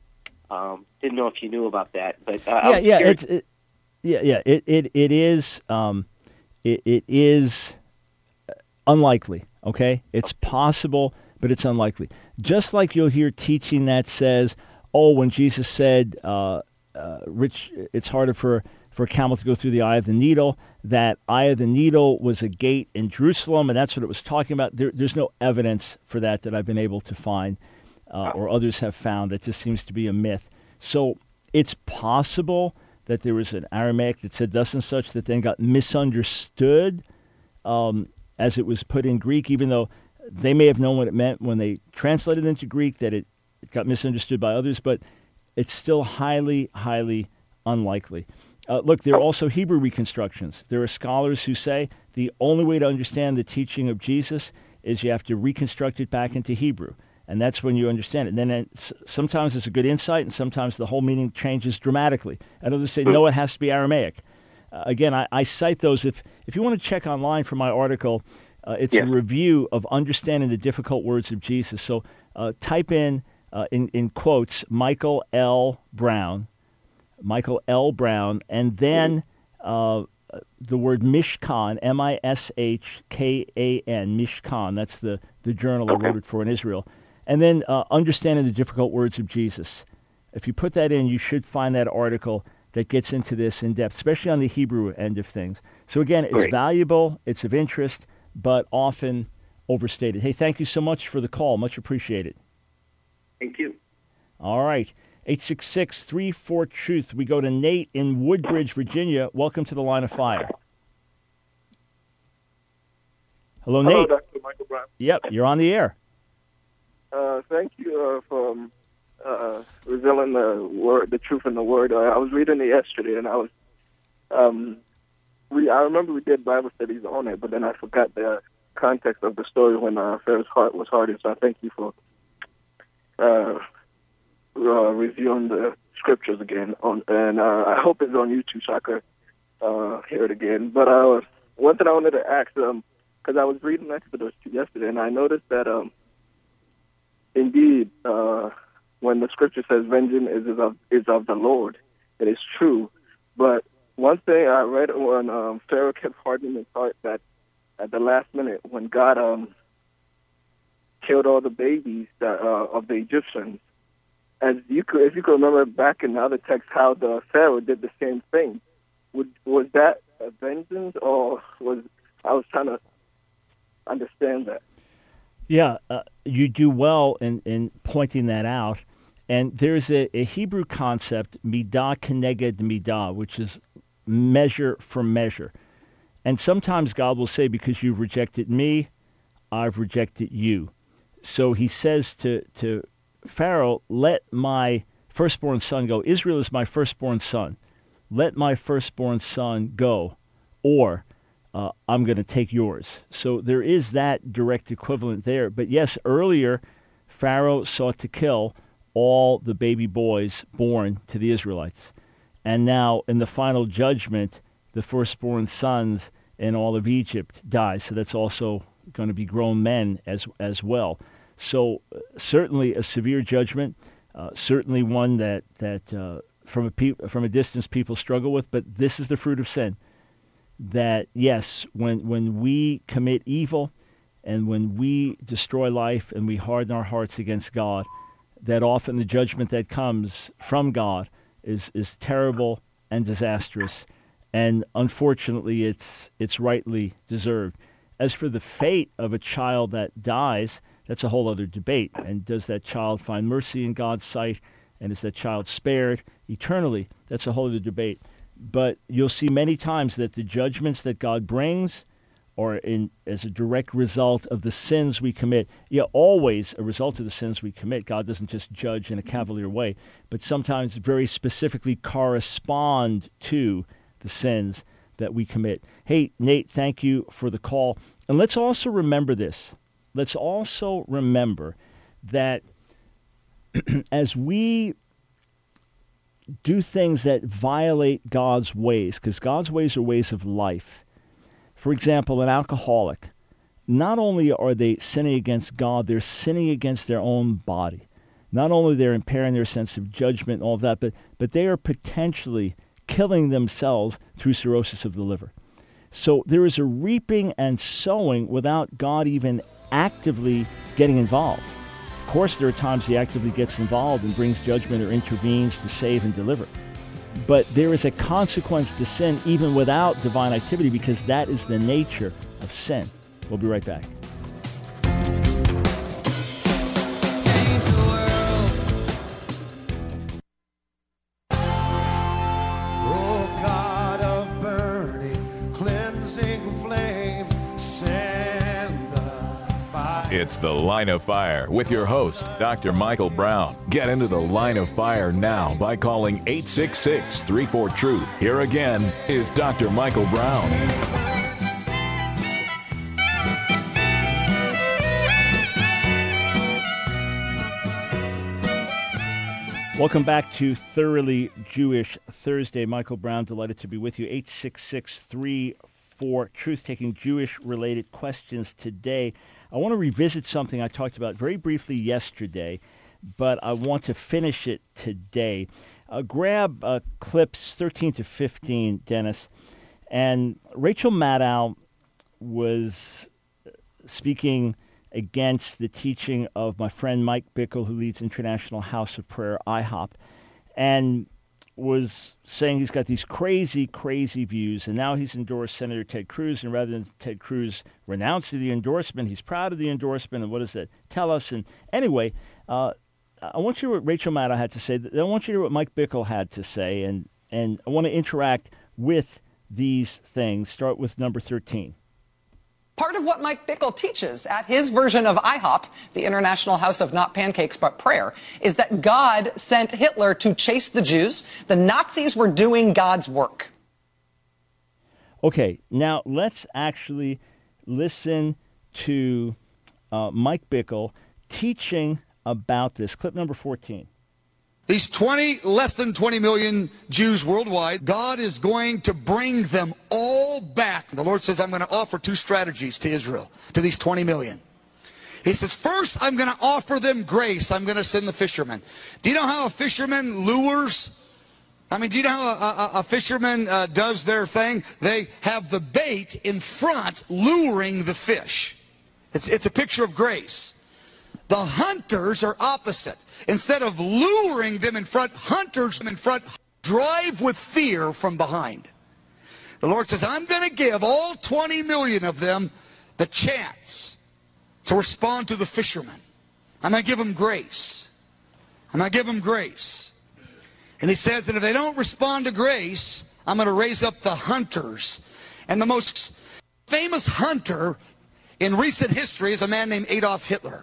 Um, didn't know if you knew about that, but uh, yeah, yeah, it's, it, yeah, yeah, it it it is um, it it is unlikely. Okay, it's okay. possible, but it's unlikely. Just like you'll hear teaching that says, "Oh, when Jesus said, uh, uh, "Rich, it's harder for." for a camel to go through the eye of the needle," that eye of the needle was a gate in Jerusalem, and that's what it was talking about. There, there's no evidence for that that I've been able to find, uh, or others have found. That just seems to be a myth. So it's possible that there was an Aramaic that said thus and such that then got misunderstood um, as it was put in Greek, even though they may have known what it meant when they translated it into Greek, that it, it got misunderstood by others, but it's still highly, highly unlikely. Uh, look, there are also Hebrew reconstructions. There are scholars who say the only way to understand the teaching of Jesus is you have to reconstruct it back into Hebrew, and that's when you understand it. And then it's, sometimes it's a good insight, and sometimes the whole meaning changes dramatically. And others say, no, it has to be Aramaic. Uh, again, I, I cite those. If if you want to check online for my article, uh, it's yes. a review of understanding the difficult words of Jesus. So uh, type in, uh, in, in quotes, Michael L. Brown, Michael L. Brown, and then uh, the word Mishkan, M I S H K A N, Mishkan. That's the, the journal okay. I wrote it for in Israel. And then uh, Understanding the Difficult Words of Jesus. If you put that in, you should find that article that gets into this in depth, especially on the Hebrew end of things. So again, it's Great. valuable, it's of interest, but often overstated. Hey, thank you so much for the call. Much appreciated. Thank you. All right. eight six six, three four, truth. We go to Nate in Woodbridge, Virginia. Welcome to the Line of Fire. Hello, Hello, Nate. Doctor Michael Brown. Yep, you're on the air. Uh, thank you uh, for um, uh, revealing the word, the truth in the word. Uh, I was reading it yesterday, and I was, um, we I remember we did Bible studies on it, but then I forgot the context of the story when uh, Pharaoh's heart was hardened. So I thank you for uh, uh, reviewing the scriptures again. On, and uh, I hope it's on YouTube so I could uh, hear it again. But uh, one thing I wanted to ask, um, because I was reading Exodus yesterday, and I noticed that um. Indeed, uh, when the scripture says vengeance is of, is of the Lord, it is true. But one thing I read when um, Pharaoh kept hardening his heart, that at the last minute, when God um, killed all the babies that, uh, of the Egyptians, as you could, if you could remember back in the other text, how the Pharaoh did the same thing. Would, was that a vengeance, or was I was trying to understand that? Yeah, uh, you do well in, in pointing that out. And there's a, a Hebrew concept, midah keneged midah, which is measure for measure. And sometimes God will say, because you've rejected me, I've rejected you. So he says to, to Pharaoh, let my firstborn son go. Israel is my firstborn son. Let my firstborn son go, or Uh, I'm going to take yours. So there is that direct equivalent there. But yes, earlier, Pharaoh sought to kill all the baby boys born to the Israelites. And now, in the final judgment, the firstborn sons in all of Egypt die. So that's also going to be grown men as as well. So uh, certainly a severe judgment, uh, certainly one that, that uh, from, a pe- from a distance people struggle with. But this is the fruit of sin. That, yes, when when we commit evil and when we destroy life and we harden our hearts against God, that often the judgment that comes from God is, is terrible and disastrous. And unfortunately, it's it's rightly deserved. As for the fate of a child that dies, that's a whole other debate. And does that child find mercy in God's sight? And is that child spared eternally? That's a whole other debate. But you'll see many times that the judgments that God brings are in as a direct result of the sins we commit. Yeah, always a result of the sins we commit. God doesn't just judge in a cavalier way, but sometimes very specifically correspond to the sins that we commit. Hey, Nate, thank you for the call. And let's also remember this. Let's also remember that as we do things that violate God's ways, because God's ways are ways of life. For example, an alcoholic, not only are they sinning against God, they're sinning against their own body. Not only they're impairing their sense of judgment and all of that, but, but they are potentially killing themselves through cirrhosis of the liver. So there is a reaping and sowing without God even actively getting involved. Of course, there are times he actively gets involved and brings judgment or intervenes to save and deliver. But there is a consequence to sin even without divine activity, because that is the nature of sin. We'll be right back. It's The Line of Fire with your host, Doctor Michael Brown. Get into the Line of Fire now by calling eight six six, three four, truth. Here again is Doctor Michael Brown. Welcome back to Thoroughly Jewish Thursday. Michael Brown, delighted to be with you. eight six six, three four, truth, taking Jewish-related questions today. I want to revisit something I talked about very briefly yesterday, but I want to finish it today. Uh, grab uh, clips thirteen to fifteen, Dennis. And Rachel Maddow was speaking against the teaching of my friend Mike Bickle, who leads International House of Prayer, I HOP, and was saying he's got these crazy, crazy views, and now he's endorsed Senator Ted Cruz, and rather than Ted Cruz renouncing the endorsement, he's proud of the endorsement, and what does that tell us? And anyway, uh, I want you to hear what Rachel Maddow had to say. I want you to hear what Mike Bickle had to say, and, and I want to interact with these things. Start with number thirteen. Part of what Mike Bickle teaches at his version of I HOP, the International House of Not Pancakes But Prayer, is that God sent Hitler to chase the Jews. The Nazis were doing God's work. Okay, now let's actually listen to uh, Mike Bickle teaching about this. Clip number fourteen. These twenty, less than twenty million Jews worldwide, God is going to bring them all back. The Lord says, I'm going to offer two strategies to Israel, to these twenty million. He says, first, I'm going to offer them grace. I'm going to send the fishermen. Do you know how a fisherman lures? I mean, do you know how a, a, a fisherman uh, does their thing? They have the bait in front, luring the fish. It's, it's a picture of grace. The hunters are opposite. Instead of luring them in front, hunters in front drive with fear from behind. The Lord says, I'm going to give all twenty million of them the chance to respond to the fishermen. I'm going to give them grace. I'm going to give them grace. And he says that if they don't respond to grace, I'm going to raise up the hunters. And the most famous hunter in recent history is a man named Adolf Hitler.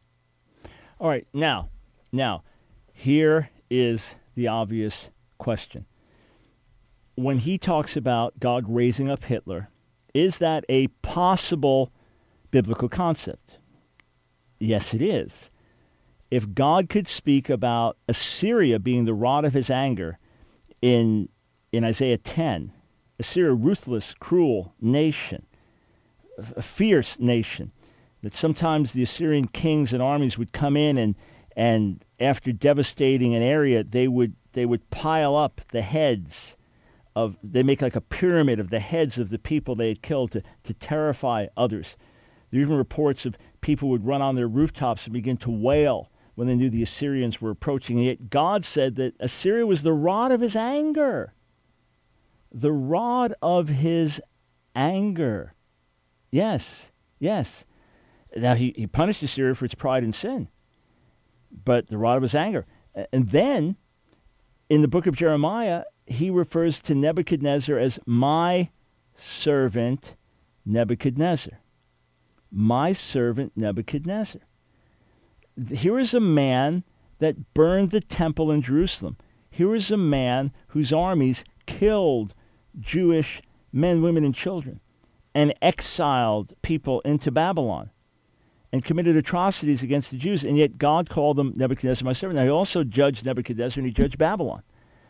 All right, now, now, here is the obvious question. When he talks about God raising up Hitler, is that a possible biblical concept? Yes, it is. If God could speak about Assyria being the rod of his anger in, in Isaiah ten, Assyria, ruthless, cruel nation, a fierce nation, that sometimes the Assyrian kings and armies would come in and and after devastating an area, they would they would pile up the heads of, they make like a pyramid of the heads of the people they had killed to, to terrify others. There are even reports of people would run on their rooftops and begin to wail when they knew the Assyrians were approaching. And yet God said that Assyria was the rod of his anger. The rod of his anger. Yes, yes. Now, he, he punished Assyria for its pride and sin, but the rod of his anger. And then, in the book of Jeremiah, he refers to Nebuchadnezzar as my servant Nebuchadnezzar. My servant Nebuchadnezzar. Here is a man that burned the temple in Jerusalem. Here is a man whose armies killed Jewish men, women, and children. and exiled people into Babylon and committed atrocities against the Jews, and yet God called them Nebuchadnezzar, my servant. Now, he also judged Nebuchadnezzar, and he judged Babylon.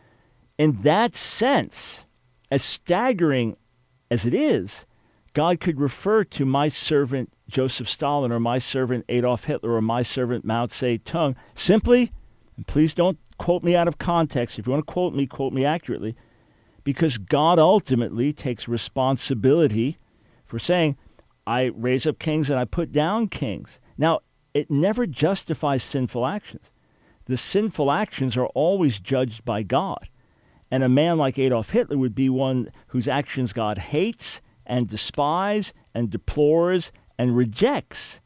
In that sense, as staggering as it is, God could refer to my servant Joseph Stalin or my servant Adolf Hitler or my servant Mao Zedong simply, and please don't quote me out of context. If you want to quote me, quote me accurately, because God ultimately takes responsibility for saying, I raise up kings and I put down kings. Now, it never justifies sinful actions. The sinful actions are always judged by God. And a man like Adolf Hitler would be one whose actions God hates and despises and deplores and rejects.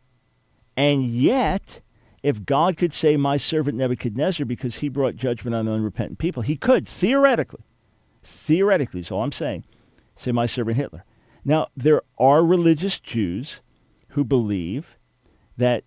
And yet, if God could say, my servant Nebuchadnezzar, because he brought judgment on unrepentant people, he could, theoretically, theoretically is all I'm saying, say, my servant Hitler. Now, there are religious Jews who believe that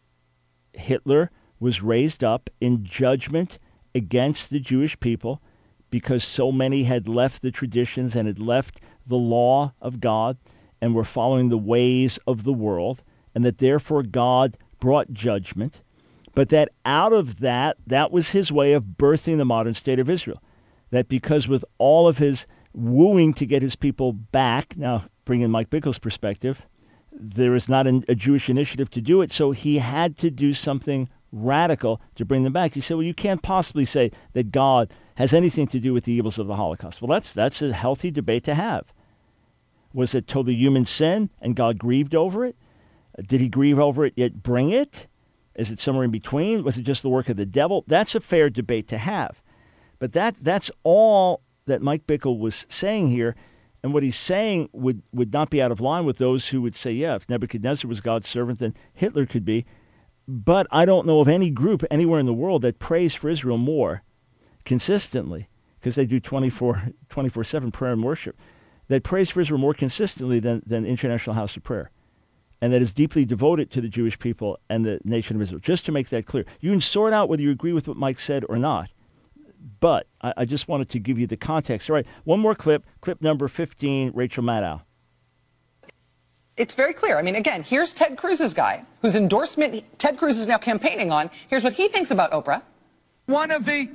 Hitler was raised up in judgment against the Jewish people because so many had left the traditions and had left the law of God and were following the ways of the world, and that therefore God brought judgment, but that out of that, that was his way of birthing the modern state of Israel. That because with all of his wooing to get his people back, now bring in Mike Bickle's perspective, there is not an, a Jewish initiative to do it, so he had to do something radical to bring them back. He said, well, you can't possibly say that God has anything to do with the evils of the Holocaust. Well, that's that's a healthy debate to have. Was it totally human sin and God grieved over it? Did he grieve over it yet bring it? Is it somewhere in between? Was it just the work of the devil? That's a fair debate to have. But that that's all that Mike Bickle was saying here. And what he's saying would, would not be out of line with those who would say, yeah, if Nebuchadnezzar was God's servant, then Hitler could be. But I don't know of any group anywhere in the world that prays for Israel more consistently, because they do twenty-four seven prayer and worship, that prays for Israel more consistently than, than International House of Prayer, and that is deeply devoted to the Jewish people and the nation of Israel. Just to make that clear. You can sort out whether you agree with what Mike said or not, but I, I just wanted to give you the context. All right, one more clip, clip number fifteen, Rachel Maddow. It's very clear. I mean, again, here's Ted Cruz's guy, whose endorsement Ted Cruz is now campaigning on. Here's what he thinks about Oprah. One of the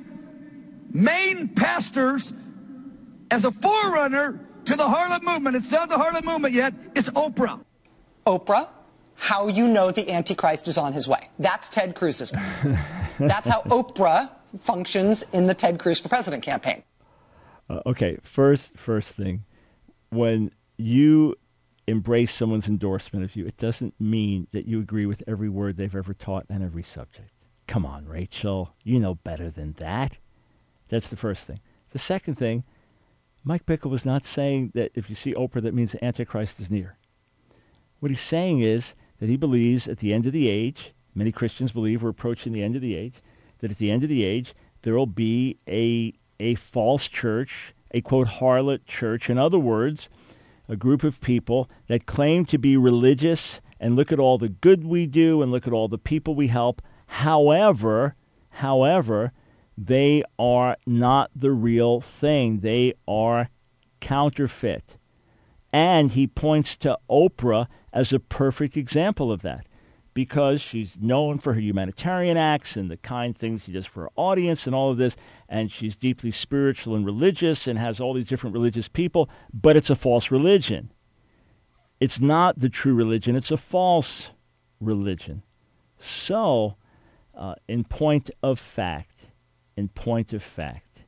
main pastors as a forerunner to the Harlem movement, it's not the Harlem movement yet, it's Oprah. Oprah, how you know the Antichrist is on his way. That's Ted Cruz's guy. That's how Oprah functions in the Ted Cruz for President campaign. Uh, okay, first, first thing, when you embrace someone's endorsement of you, it doesn't mean that you agree with every word they've ever taught on every subject. Come on, Rachel, you know better than that. That's the first thing. The second thing, Mike Bickle was not saying that if you see Oprah, that means the Antichrist is near. What he's saying is that he believes at the end of the age, many Christians believe we're approaching the end of the age, that at the end of the age, there will be a a false church, a, quote, harlot church. In other words, a group of people that claim to be religious and look at all the good we do and look at all the people we help. However, however, they are not the real thing. They are counterfeit. And he points to Oprah as a perfect example of that, because she's known for her humanitarian acts and the kind things she does for her audience and all of this, and she's deeply spiritual and religious and has all these different religious people, but it's a false religion. It's not the true religion. It's a false religion. So, uh, in point of fact, in point of fact,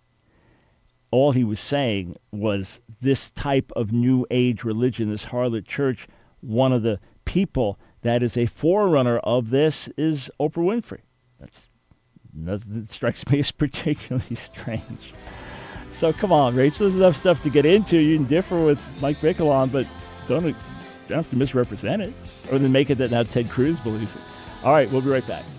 all he was saying was this type of New Age religion, this harlot church, one of the people that is a forerunner of this is Oprah Winfrey. That's, that strikes me as particularly strange. So come on, Rachel, there's enough stuff to get into. You can differ with Mike Bickle on, but don't, don't have to misrepresent it or then make it that now Ted Cruz believes it. All right, we'll be right back.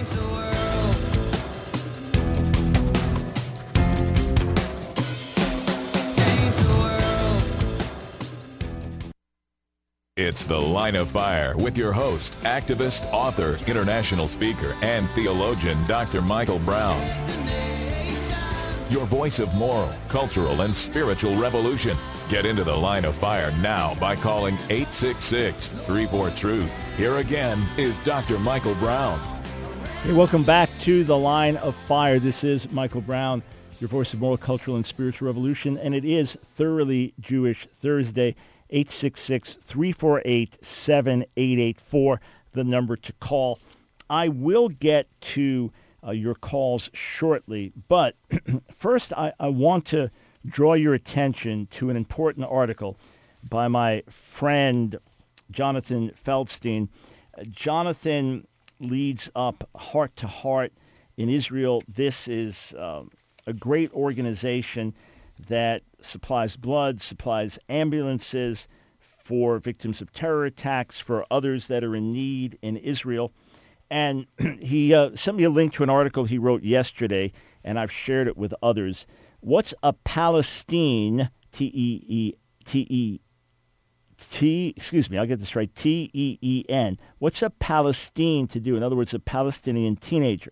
It's The Line of Fire with your host, activist, author, international speaker, and theologian, Doctor Michael Brown. Your voice of moral, cultural, and spiritual revolution. Get into the line of fire now by calling eight six six, three four, truth. Here again is Doctor Michael Brown. Hey, welcome back to the Line of Fire. This is Michael Brown, your voice of moral, cultural, and spiritual revolution, and it is Thoroughly Jewish Thursday. eight six six, three four eight, seven eight eight four, the number to call. I will get to uh, your calls shortly, but first I, I want to draw your attention to an important article by my friend Jonathan Feldstein. Uh, Jonathan leads up Heart to Heart in Israel. This is um, a great organization that supplies blood, supplies ambulances for victims of terror attacks, for others that are in need in Israel. And he uh, sent me a link to an article he wrote yesterday, and I've shared it with others. What's a Palestine, T E E T E T, excuse me, I'll get this right, T E E N. What's a Palestine to do? In other words, a Palestinian teenager.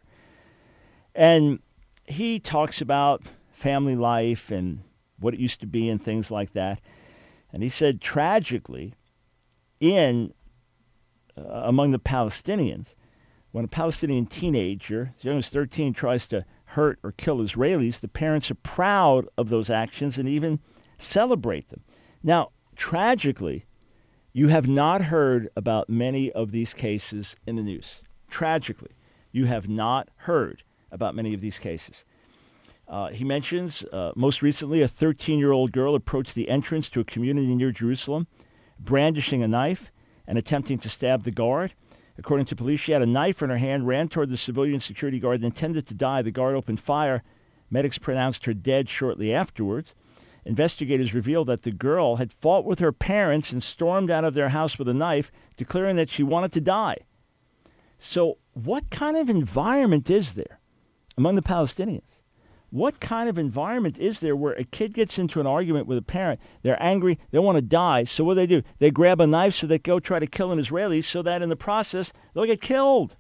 And he talks about family life and what it used to be and things like that. And he said, tragically, in uh, among the Palestinians, when a Palestinian teenager, as young as thirteen, tries to hurt or kill Israelis, the parents are proud of those actions and even celebrate them. Now, tragically, you have not heard about many of these cases in the news. Tragically, you have not heard about many of these cases. Uh, he mentions, uh, most recently, a thirteen-year-old girl approached the entrance to a community near Jerusalem, brandishing a knife and attempting to stab the guard. According to police, she had a knife in her hand, ran toward the civilian security guard, and intended to die. The guard opened fire. Medics pronounced her dead shortly afterwards. Investigators revealed that the girl had fought with her parents and stormed out of their house with a knife, declaring that she wanted to die. So what kind of environment is there among the Palestinians? What kind of environment is there where a kid gets into an argument with a parent, they're angry, they want to die, so what do they do? They grab a knife so they go try to kill an Israeli so that in the process they'll get killed.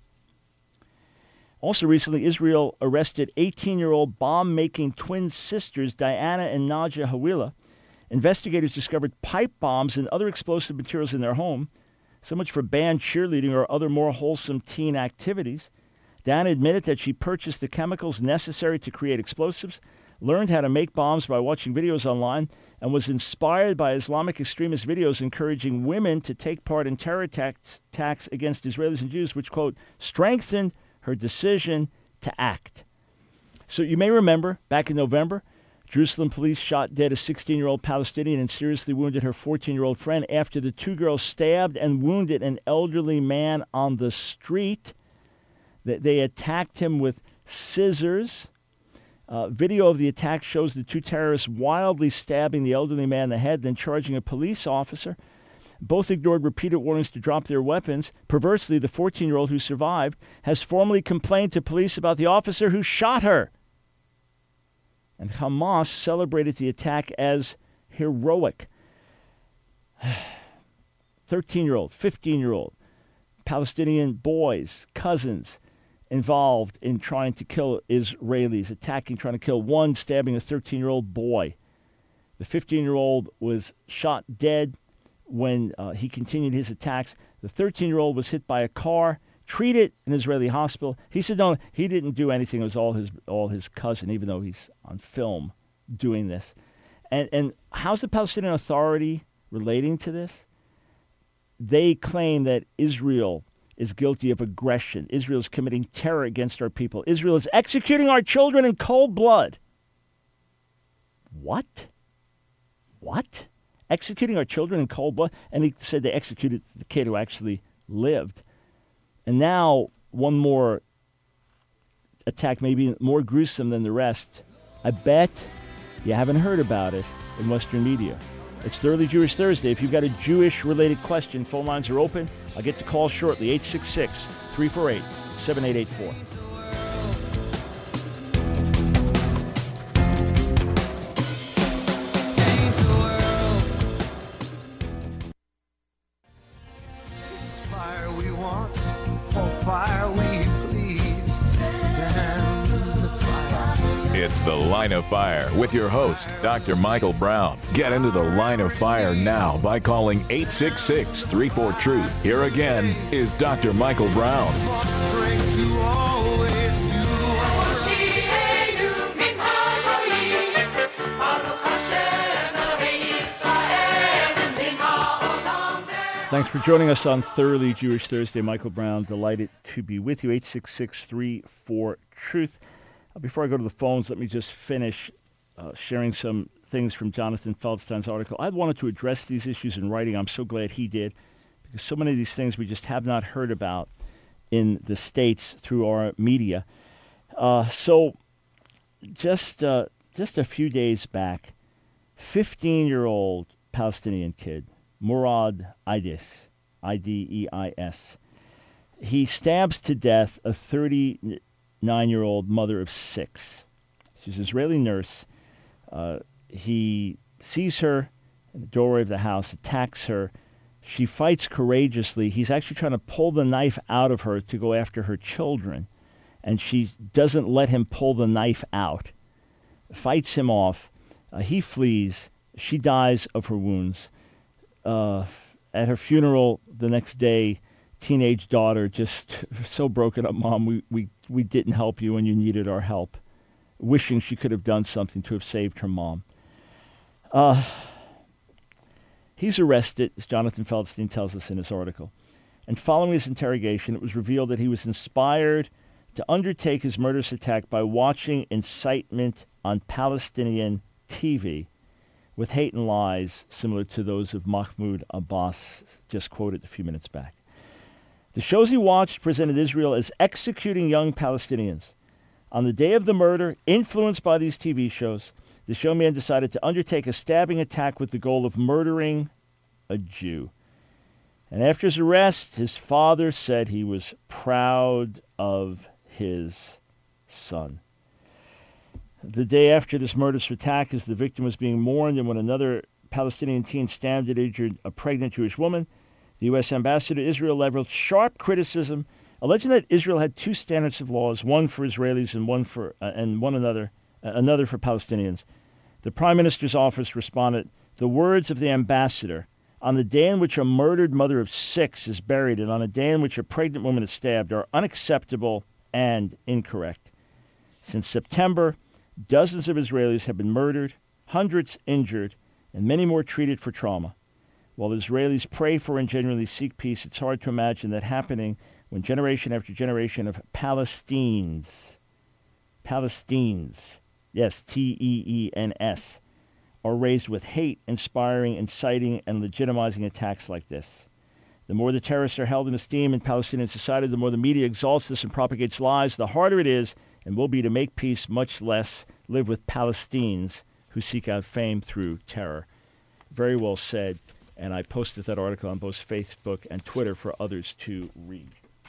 Also recently, Israel arrested eighteen-year-old bomb-making twin sisters Diana and Nadia Hawila. Investigators discovered pipe bombs and other explosive materials in their home. So much for banned cheerleading or other more wholesome teen activities. Diana admitted that she purchased the chemicals necessary to create explosives, learned how to make bombs by watching videos online, and was inspired by Islamic extremist videos encouraging women to take part in terror attacks, attacks against Israelis and Jews, which, quote, strengthened her decision to act. So you may remember, back in November, Jerusalem police shot dead a sixteen-year-old Palestinian and seriously wounded her fourteen-year-old friend after the two girls stabbed and wounded an elderly man on the street. They attacked him with scissors. Uh, video of the attack shows the two terrorists wildly stabbing the elderly man in the head, then charging a police officer. Both ignored repeated warnings to drop their weapons. Perversely, the fourteen-year-old who survived has formally complained to police about the officer who shot her. And Hamas celebrated the attack as heroic. thirteen-year-old, fifteen-year-old, Palestinian boys, cousins, involved in trying to kill Israelis, attacking, trying to kill one, stabbing a thirteen-year-old boy. The fifteen-year-old was shot dead when uh, he continued his attacks. The thirteen-year-old was hit by a car, treated in an Israeli hospital. He said no, he didn't do anything. It was all his all his cousin, even though he's on film doing this. And and how's the Palestinian Authority relating to this? They claim that Israel is guilty of aggression. Israel is committing terror against our people. Israel is executing our children in cold blood. What? What? Executing our children in cold blood? And he said they executed the kid who actually lived. And now one more attack, maybe more gruesome than the rest. I bet you haven't heard about it in Western media. It's Thoroughly Jewish Thursday. If you've got a Jewish-related question, phone lines are open. I'll get to call shortly, eight six six, three four eight, seven eight eight four. Fire we want, for fire we bleed. Stand in the fire. It's The Line of Fire with your host, Doctor Michael Brown. Get into The Line of Fire now by calling eight six six, three four, truth. Here again is Doctor Michael Brown. Thanks for joining us on Thoroughly Jewish Thursday. Michael Brown, delighted to be with you. eight six six, three four, truth. Uh, before I go to the phones, let me just finish uh, sharing some things from Jonathan Feldstein's article. I wanted to address these issues in writing. I'm so glad he did, because so many of these things we just have not heard about in the States through our media. Uh, so just uh, just a few days back, fifteen-year-old Palestinian kid, Murad Idis, I D E I S. He stabs to death a thirty-nine-year-old mother of six. She's an Israeli nurse. Uh, he sees her in the doorway of the house, attacks her. She fights courageously. He's actually trying to pull the knife out of her to go after her children, and she doesn't let him pull the knife out. Fights him off. Uh, he flees. She dies of her wounds. Uh, at her funeral the next day, teenage daughter just so broken up, Mom, we, we, we didn't help you when you needed our help, wishing she could have done something to have saved her mom. Uh, he's arrested, as Jonathan Feldstein tells us in his article. And following his interrogation, it was revealed that he was inspired to undertake his murderous attack by watching incitement on Palestinian T V with hate and lies similar to those of Mahmoud Abbas, just quoted a few minutes back. The shows he watched presented Israel as executing young Palestinians. On the day of the murder, influenced by these T V shows, the showman decided to undertake a stabbing attack with the goal of murdering a Jew. And after his arrest, his father said he was proud of his son. The day after this murderous attack, as the victim was being mourned and when another Palestinian teen stabbed and injured a pregnant Jewish woman, the U S ambassador to Israel leveled sharp criticism, alleging that Israel had two standards of laws, one for Israelis and one for uh, and one another, uh, another for Palestinians. The Prime Minister's office responded, "The words of the ambassador, on the day in which a murdered mother of six is buried and on a day in which a pregnant woman is stabbed, are unacceptable and incorrect. Since September, dozens of Israelis have been murdered, hundreds injured, and many more treated for trauma. While Israelis pray for and genuinely seek peace, it's hard to imagine that happening when generation after generation of Palestinians, Palestinians, yes, T E E N S, are raised with hate, inspiring, inciting, and legitimizing attacks like this. The more the terrorists are held in esteem in Palestinian society, the more the media exalts this and propagates lies, the harder it is and will be to make peace, much less live with Palestinians who seek out fame through terror." Very well said, and I posted that article on both Facebook and Twitter for others to read.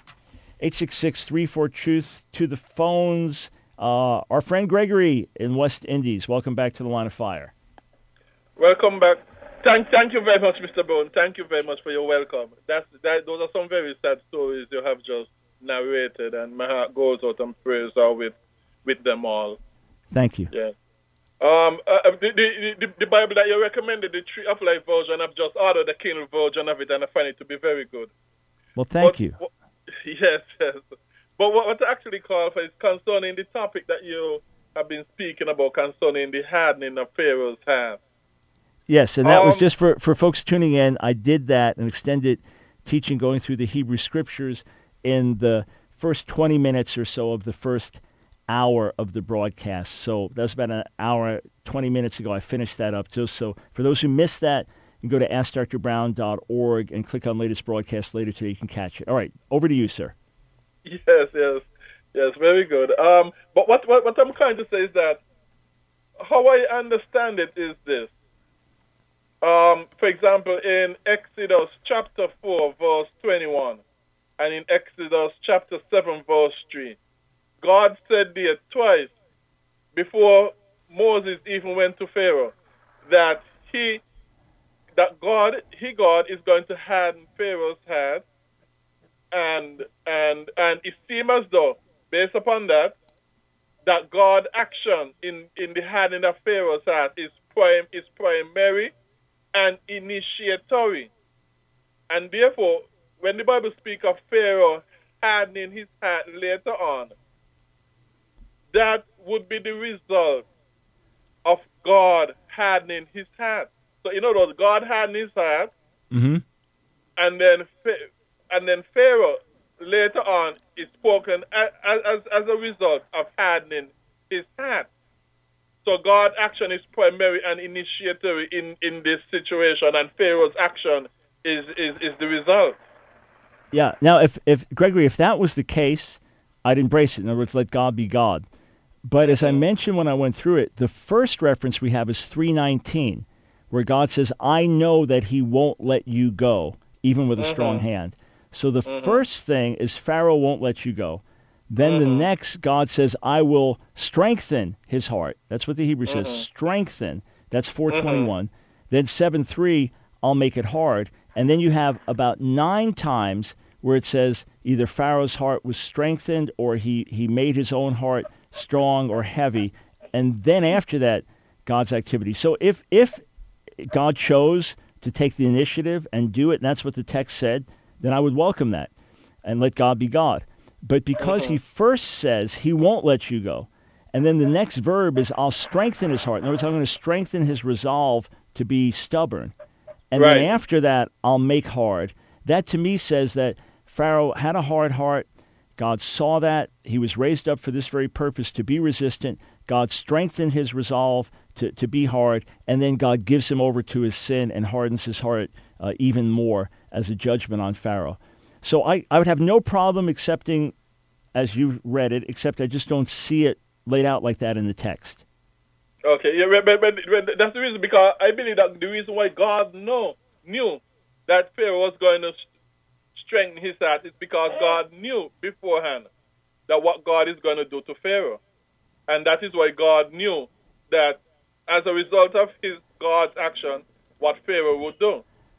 eight six six, three four, truth to the phones. Uh, our friend Gregory in West Indies, welcome back to the Line of Fire. Welcome back. Thank, thank you very much, Mister Brown. Thank you very much for your welcome. That's that. Those are some very sad stories you have just narrated, and my heart goes out and prayers are with with them all. Thank you. Yeah. Um. Uh, the, the, the the Bible that you recommended, the Tree of Life version, I've just ordered the Kindle version of it, and I find it to be very good. Well, thank but, you. What, yes, yes. But what, what I actually call for is concerning the topic that you have been speaking about, concerning the hardening of Pharaoh's heart. Yes, and that um, was just for, for folks tuning in. I did that, an extended teaching going through the Hebrew Scriptures in the first twenty minutes or so of the first hour of the broadcast. So that was about an hour, twenty minutes ago. I finished that up. Just so for those who missed that, you can go to ask dr brown dot org and click on latest broadcast later today. You can catch it. All right, over to you, sir. Yes, yes, yes, very good. Um, but what, what, what I'm trying to say is that how I understand it is this. Um, for example, in Exodus chapter four, verse twenty-one, and in Exodus chapter seven, verse three, God said there twice before Moses even went to Pharaoh that he, that God, he God is going to harden Pharaoh's heart, and and and it seems as though, based upon that, that God's action in, in the hardening of Pharaoh's heart is, prim, is primary and initiatory. And therefore, when the Bible speaks of Pharaoh hardening his heart later on, that would be the result of God hardening his heart. So, in other words, God hardened his heart, mm-hmm. and then and then Pharaoh later on is spoken as, as, as a result of hardening his heart. So God's action is primary and initiatory in, in this situation, and Pharaoh's action is, is, is the result. Yeah. Now, if, if Gregory, if that was the case, I'd embrace it. In other words, let God be God. But as I mentioned when I went through it, the first reference we have is three nineteen, where God says, I know that he won't let you go, even with a mm-hmm. strong hand. So the mm-hmm. first thing is Pharaoh won't let you go. Then mm-hmm. the next, God says, I will strengthen his heart. That's what the Hebrew mm-hmm. says, strengthen. That's four twenty-one. Mm-hmm. Then seven three, I'll make it hard. And then you have about nine times where it says either Pharaoh's heart was strengthened or he, he made his own heart strong or heavy. And then after that, God's activity. So if if God chose to take the initiative and do it, and that's what the text said, then I would welcome that and let God be God. But because he first says he won't let you go, and then the next verb is I'll strengthen his heart. In other words, I'm going to strengthen his resolve to be stubborn. And right. then after that, I'll make hard. That to me says that Pharaoh had a hard heart. God saw that. He was raised up for this very purpose, to be resistant. God strengthened his resolve to, to be hard, and then God gives him over to his sin and hardens his heart uh, even more as a judgment on Pharaoh. So I, I would have no problem accepting, as you read it, except I just don't see it laid out like that in the text. Okay, yeah, but, but, but that's the reason, because I believe that the reason why God know, knew that Pharaoh was going to strengthen his heart is because God knew beforehand that what God is going to do to Pharaoh. And that is why God knew that as a result of his God's action, what Pharaoh would do.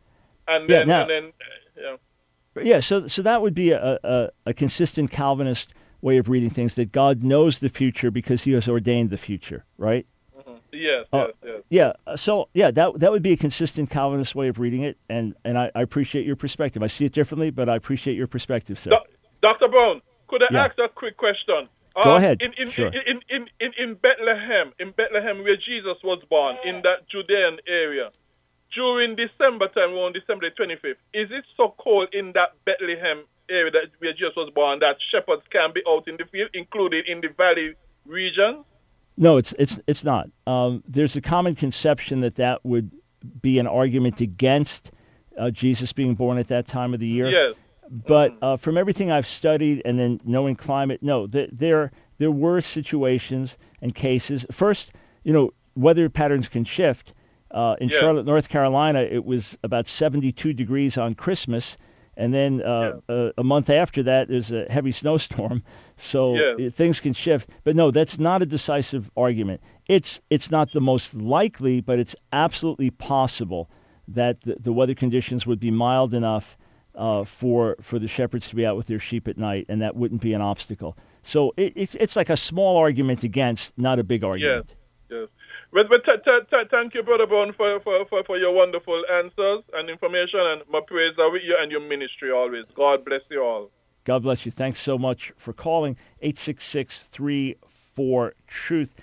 And then, yeah, now, and then yeah. Yeah, so so that would be a, a, a consistent Calvinist way of reading things, that God knows the future because he has ordained the future, right? Mm-hmm. Yes, uh, yes, yes. Yeah, so yeah, that that would be a consistent Calvinist way of reading it, and, and I, I appreciate your perspective. I see it differently, but I appreciate your perspective, sir. Do- Doctor Brown, could I yeah. ask a quick question? Go um, ahead. In in, sure. in, in, in in Bethlehem, in Bethlehem where Jesus was born, in that Judean area, during December time, on December twenty-fifth, is it so cold in that Bethlehem area that where Jesus was born that shepherds can be out in the field, including in the valley region? No, it's it's it's not. Um, there's a common conception that that would be an argument against uh, Jesus being born at that time of the year. Yes. But uh, from everything I've studied and then knowing climate, no, th- there there were situations and cases. First, you know, weather patterns can shift. Uh, in yeah. Charlotte, North Carolina, it was about seventy-two degrees on Christmas, and then uh, yeah. a, a month after that, there's a heavy snowstorm. So yeah. things can shift. But no, that's not a decisive argument. It's it's not the most likely, but it's absolutely possible that the, the weather conditions would be mild enough uh, for for the shepherds to be out with their sheep at night, and that wouldn't be an obstacle. So it, it's it's like a small argument against, not a big argument. Yes. Yes. But, but t- t- t- thank you, Brother Brown, for, for, for, for your wonderful answers and information, and my praise are with you and your ministry always. God bless you all. God bless you. Thanks so much for calling. eight six six, three four, truth.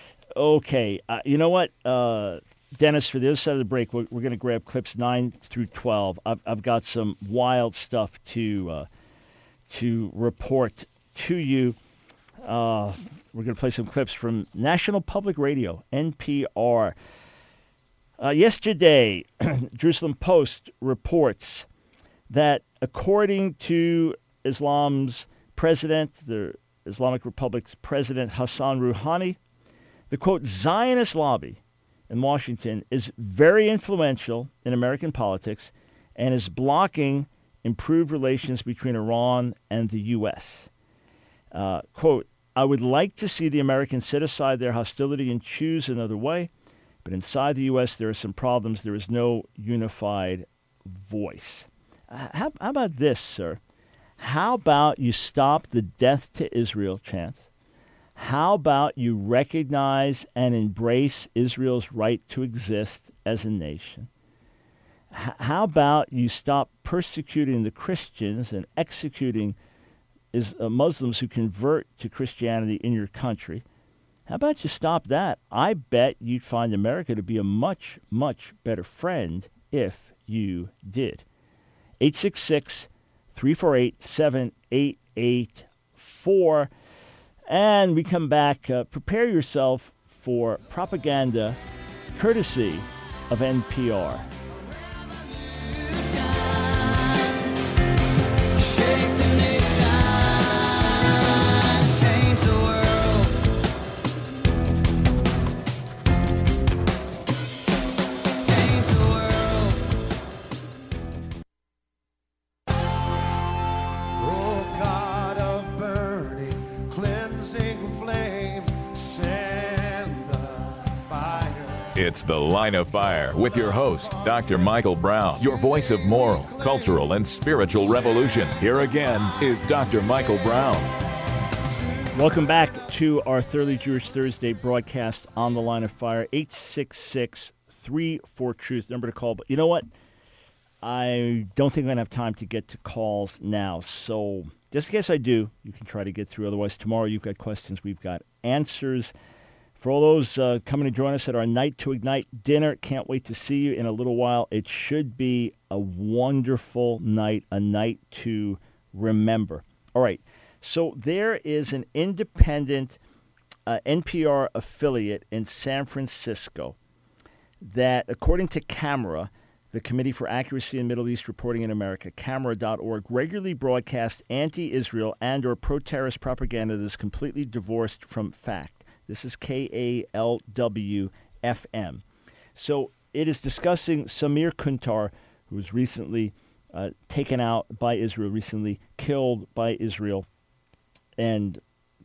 Okay, uh, you know what, uh, Dennis, for the other side of the break, we're, we're going to grab clips nine through twelve. I've, I've got some wild stuff to, uh, to report to you. Uh, we're going to play some clips from National Public Radio, N P R. Uh, yesterday, Jerusalem Post reports that according to Islam's president, the Islamic Republic's president, Hassan Rouhani, the, quote, Zionist lobby in Washington is very influential in American politics and is blocking improved relations between Iran and the U S. Uh, quote, I would like to see the Americans set aside their hostility and choose another way, but inside the U S there are some problems. There is no unified voice. Uh, how, how about this, sir? How about you stop the death to Israel chants? How about you recognize and embrace Israel's right to exist as a nation? H- how about you stop persecuting the Christians and executing is, uh, Muslims who convert to Christianity in your country? How about you stop that? I bet you'd find America to be a much, much better friend if you did. eight six six, three four eight, seven eight eight four. And we come back. Uh, prepare yourself for propaganda courtesy of N P R. Shake the nation, change the world. Change the world. Oh, God of burning, cleansing flame, send the fire. It's The Line of Fire with your host, Doctor Michael Brown, your voice of moral, cultural, and spiritual revolution. Here again is Doctor Michael Brown. Welcome back to our Thoroughly Jewish Thursday broadcast on The Line of Fire. eight six six, three four, truth, number to call. But you know what? I don't think I'm going to have time to get to calls now. So just in case I do, you can try to get through. Otherwise, tomorrow you've got questions, we've got answers. For all those uh, coming to join us at our Night to Ignite dinner, can't wait to see you in a little while. It should be a wonderful night, a night to remember. All right, so there is an independent uh, N P R affiliate in San Francisco that, according to CAMERA, the Committee for Accuracy in Middle East Reporting in America, camera dot org, regularly broadcasts anti-Israel and or pro-terrorist propaganda that is completely divorced from fact. This is K A L W F M. So it is discussing Samir Kuntar, who was recently uh, taken out by Israel, recently killed by Israel. And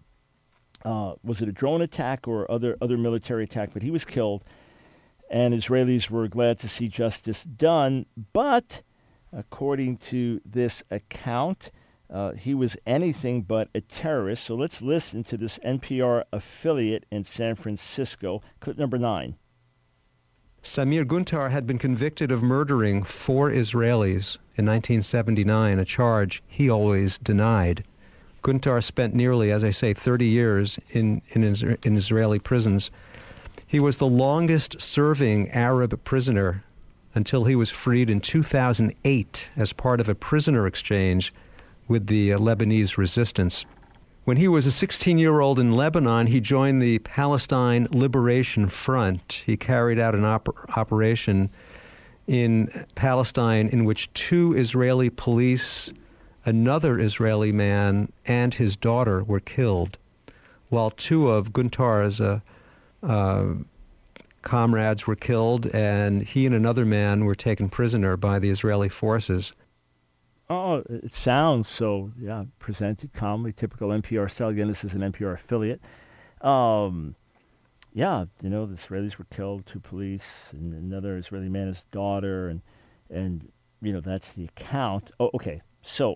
uh, was it a drone attack or other, other military attack? But he was killed, and Israelis were glad to see justice done. But according to this account, Uh, he was anything but a terrorist. So let's listen to this N P R affiliate in San Francisco. Clip number nine. Samir Guntar had been convicted of murdering four Israelis in nineteen seventy-nine, a charge he always denied. Guntar spent nearly, as I say, thirty years in, in, in Israeli prisons. He was the longest-serving Arab prisoner until he was freed in two thousand eight as part of a prisoner exchange with the uh, Lebanese resistance. When he was a sixteen-year-old in Lebanon, he joined the Palestine Liberation Front. He carried out an op- operation in Palestine in which two Israeli police, another Israeli man, and his daughter were killed, while two of Guntar's uh, uh, comrades were killed, and he and another man were taken prisoner by the Israeli forces. Oh, it sounds so, yeah, presented calmly, typical N P R style. Again, this is an N P R affiliate. Um, yeah, you know, the Israelis were killed, two police, and another Israeli man, his daughter, and, and you know, that's the account. Oh, okay, so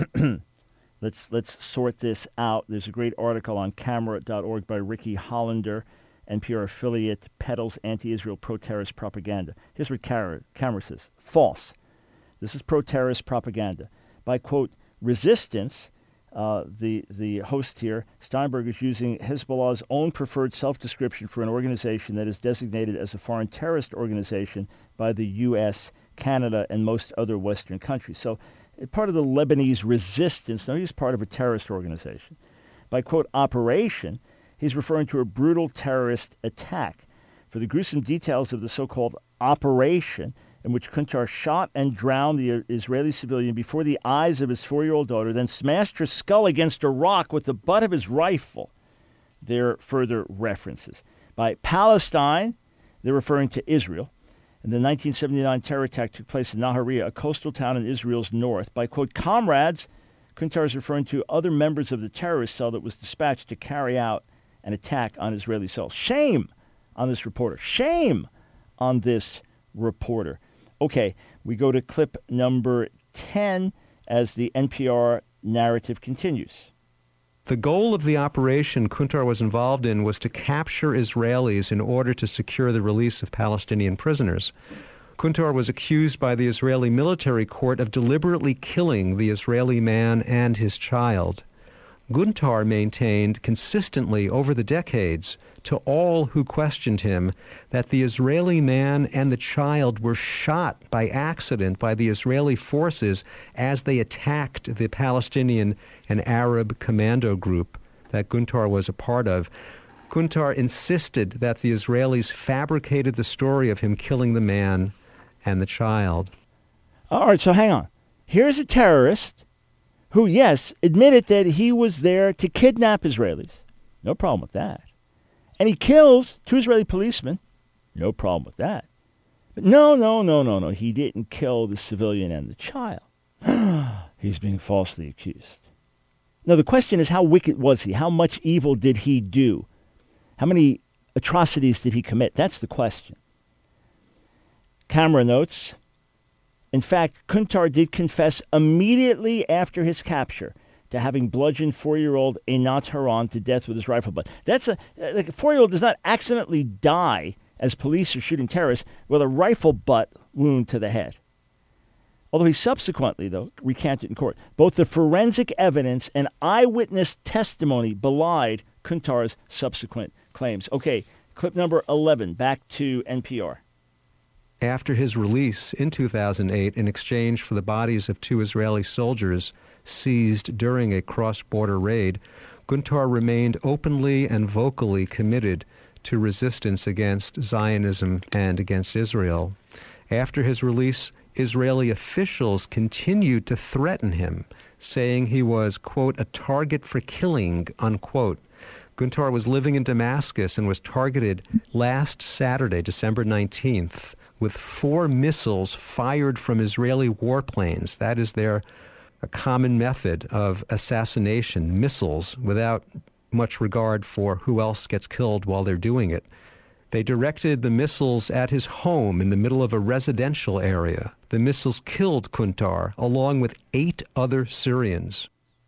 let's let's sort this out. There's a great article on camera dot org by Ricky Hollander. N P R affiliate peddles anti-Israel pro-terrorist propaganda. Here's what Camera says. False. This is pro-terrorist propaganda. By, quote, resistance, uh, the, the host here, Steinberg, is using Hezbollah's own preferred self-description for an organization that is designated as a foreign terrorist organization by the U S, Canada, and most other Western countries. So part of the Lebanese resistance, now he's part of a terrorist organization. By, quote, operation, he's referring to a brutal terrorist attack. For the gruesome details of the so-called operation, in which Kuntar shot and drowned the Israeli civilian before the eyes of his four-year-old daughter, then smashed her skull against a rock with the butt of his rifle. There are further references. By Palestine, they're referring to Israel. And the nineteen seventy-nine terror attack took place in Nahariya, a coastal town in Israel's north. By, quote, comrades, Kuntar is referring to other members of the terrorist cell that was dispatched to carry out an attack on Israeli cells. Shame on this reporter. Shame on this reporter. Okay, we go to clip number ten as the N P R narrative continues. The goal of the operation Kuntar was involved in was to capture Israelis in order to secure the release of Palestinian prisoners. Kuntar was accused by the Israeli military court of deliberately killing the Israeli man and his child. Guntar maintained consistently over the decades to all who questioned him that the Israeli man and the child were shot by accident by the Israeli forces as they attacked the Palestinian and Arab commando group that Guntar was a part of. Guntar insisted that the Israelis fabricated the story of him killing the man and the child. All right, so hang on. Here's a terrorist who, yes, admitted that he was there to kidnap Israelis. No problem with that. And he kills two Israeli policemen. No problem with that. But no, no, no, no, no. He didn't kill the civilian and the child. He's being falsely accused. Now, the question is, how wicked was he? How much evil did he do? How many atrocities did he commit? That's the question. Camera notes. In fact, Kuntar did confess immediately after his capture to having bludgeoned four-year-old Einat Haran to death with his rifle butt. That's a, like a four-year-old does not accidentally die as police are shooting terrorists with a rifle butt wound to the head. Although he subsequently, though, recanted in court. Both the forensic evidence and eyewitness testimony belied Kuntar's subsequent claims. Okay, clip number eleven, back to N P R. After his release in two thousand eight, in exchange for the bodies of two Israeli soldiers seized during a cross-border raid, Guntar remained openly and vocally committed to resistance against Zionism and against Israel. After his release, Israeli officials continued to threaten him, saying he was, quote, a target for killing, unquote. Guntar was living in Damascus and was targeted last Saturday, December nineteenth, with four missiles fired from Israeli warplanes. That is their a common method of assassination, missiles, without much regard for who else gets killed while they're doing it. They directed the missiles at his home in the middle of a residential area. The missiles killed Kuntar, along with eight other Syrians.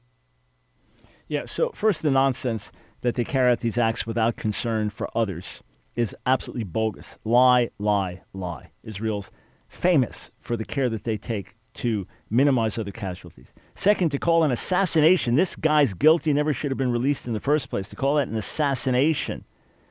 Yeah, so first, the nonsense that they carry out these acts without concern for others is absolutely bogus. Lie, lie, lie. Israel's famous for the care that they take to minimize other casualties. Second, to call an assassination, this guy's guilty, never should have been released in the first place. To call that an assassination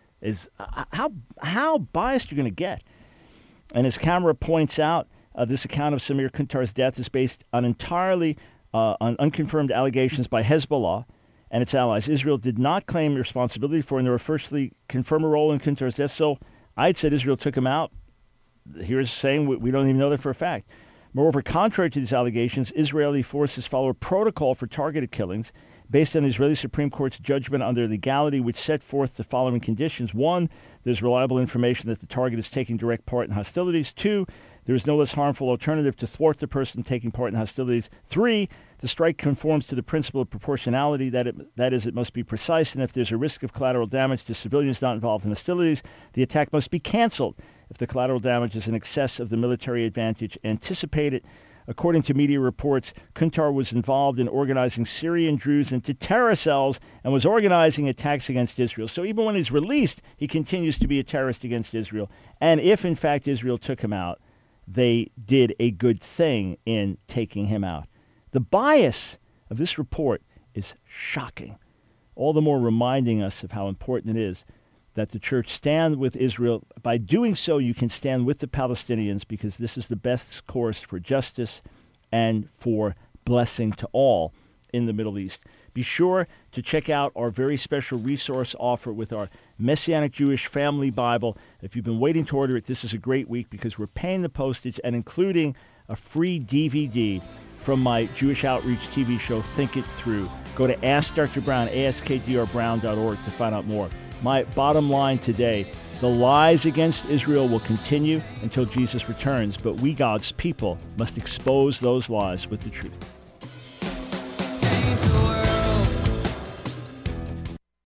is uh, how how biased you're going to get. And as Camera points out, uh, this account of Samir Kuntar's death is based on entirely uh, on unconfirmed allegations by Hezbollah and its allies. Israel did not claim responsibility for, and nor officially confirm a role in Kuntar's death. So I'd said Israel took him out. Here's saying we, we don't even know that for a fact. Moreover, contrary to these allegations, Israeli forces follow a protocol for targeted killings based on the Israeli Supreme Court's judgment on their legality, which set forth the following conditions. One, there's reliable information that the target is taking direct part in hostilities. Two, there is no less harmful alternative to thwart the person taking part in hostilities. Three, the strike conforms to the principle of proportionality, that it, that is, it must be precise, and if there's a risk of collateral damage to civilians not involved in hostilities, the attack must be canceled if the collateral damage is in excess of the military advantage anticipated. According to media reports, Kuntar was involved in organizing Syrian Druze into terror cells and was organizing attacks against Israel. So even when he's released, he continues to be a terrorist against Israel. And if, in fact, Israel took him out, they did a good thing in taking him out. The bias of this report is shocking, all the more reminding us of how important it is that the church stand with Israel. By doing so, you can stand with the Palestinians, because this is the best course for justice and for blessing to all in the Middle East. Be sure to check out our very special resource offer with our Messianic Jewish Family Bible. If you've been waiting to order it, this is a great week, because we're paying the postage and including a free D V D from my Jewish Outreach T V show, Think It Through. Go to Ask Doctor Brown, ask d r brown dot org to find out more. My bottom line today, the lies against Israel will continue until Jesus returns, but we, God's people, must expose those lies with the truth.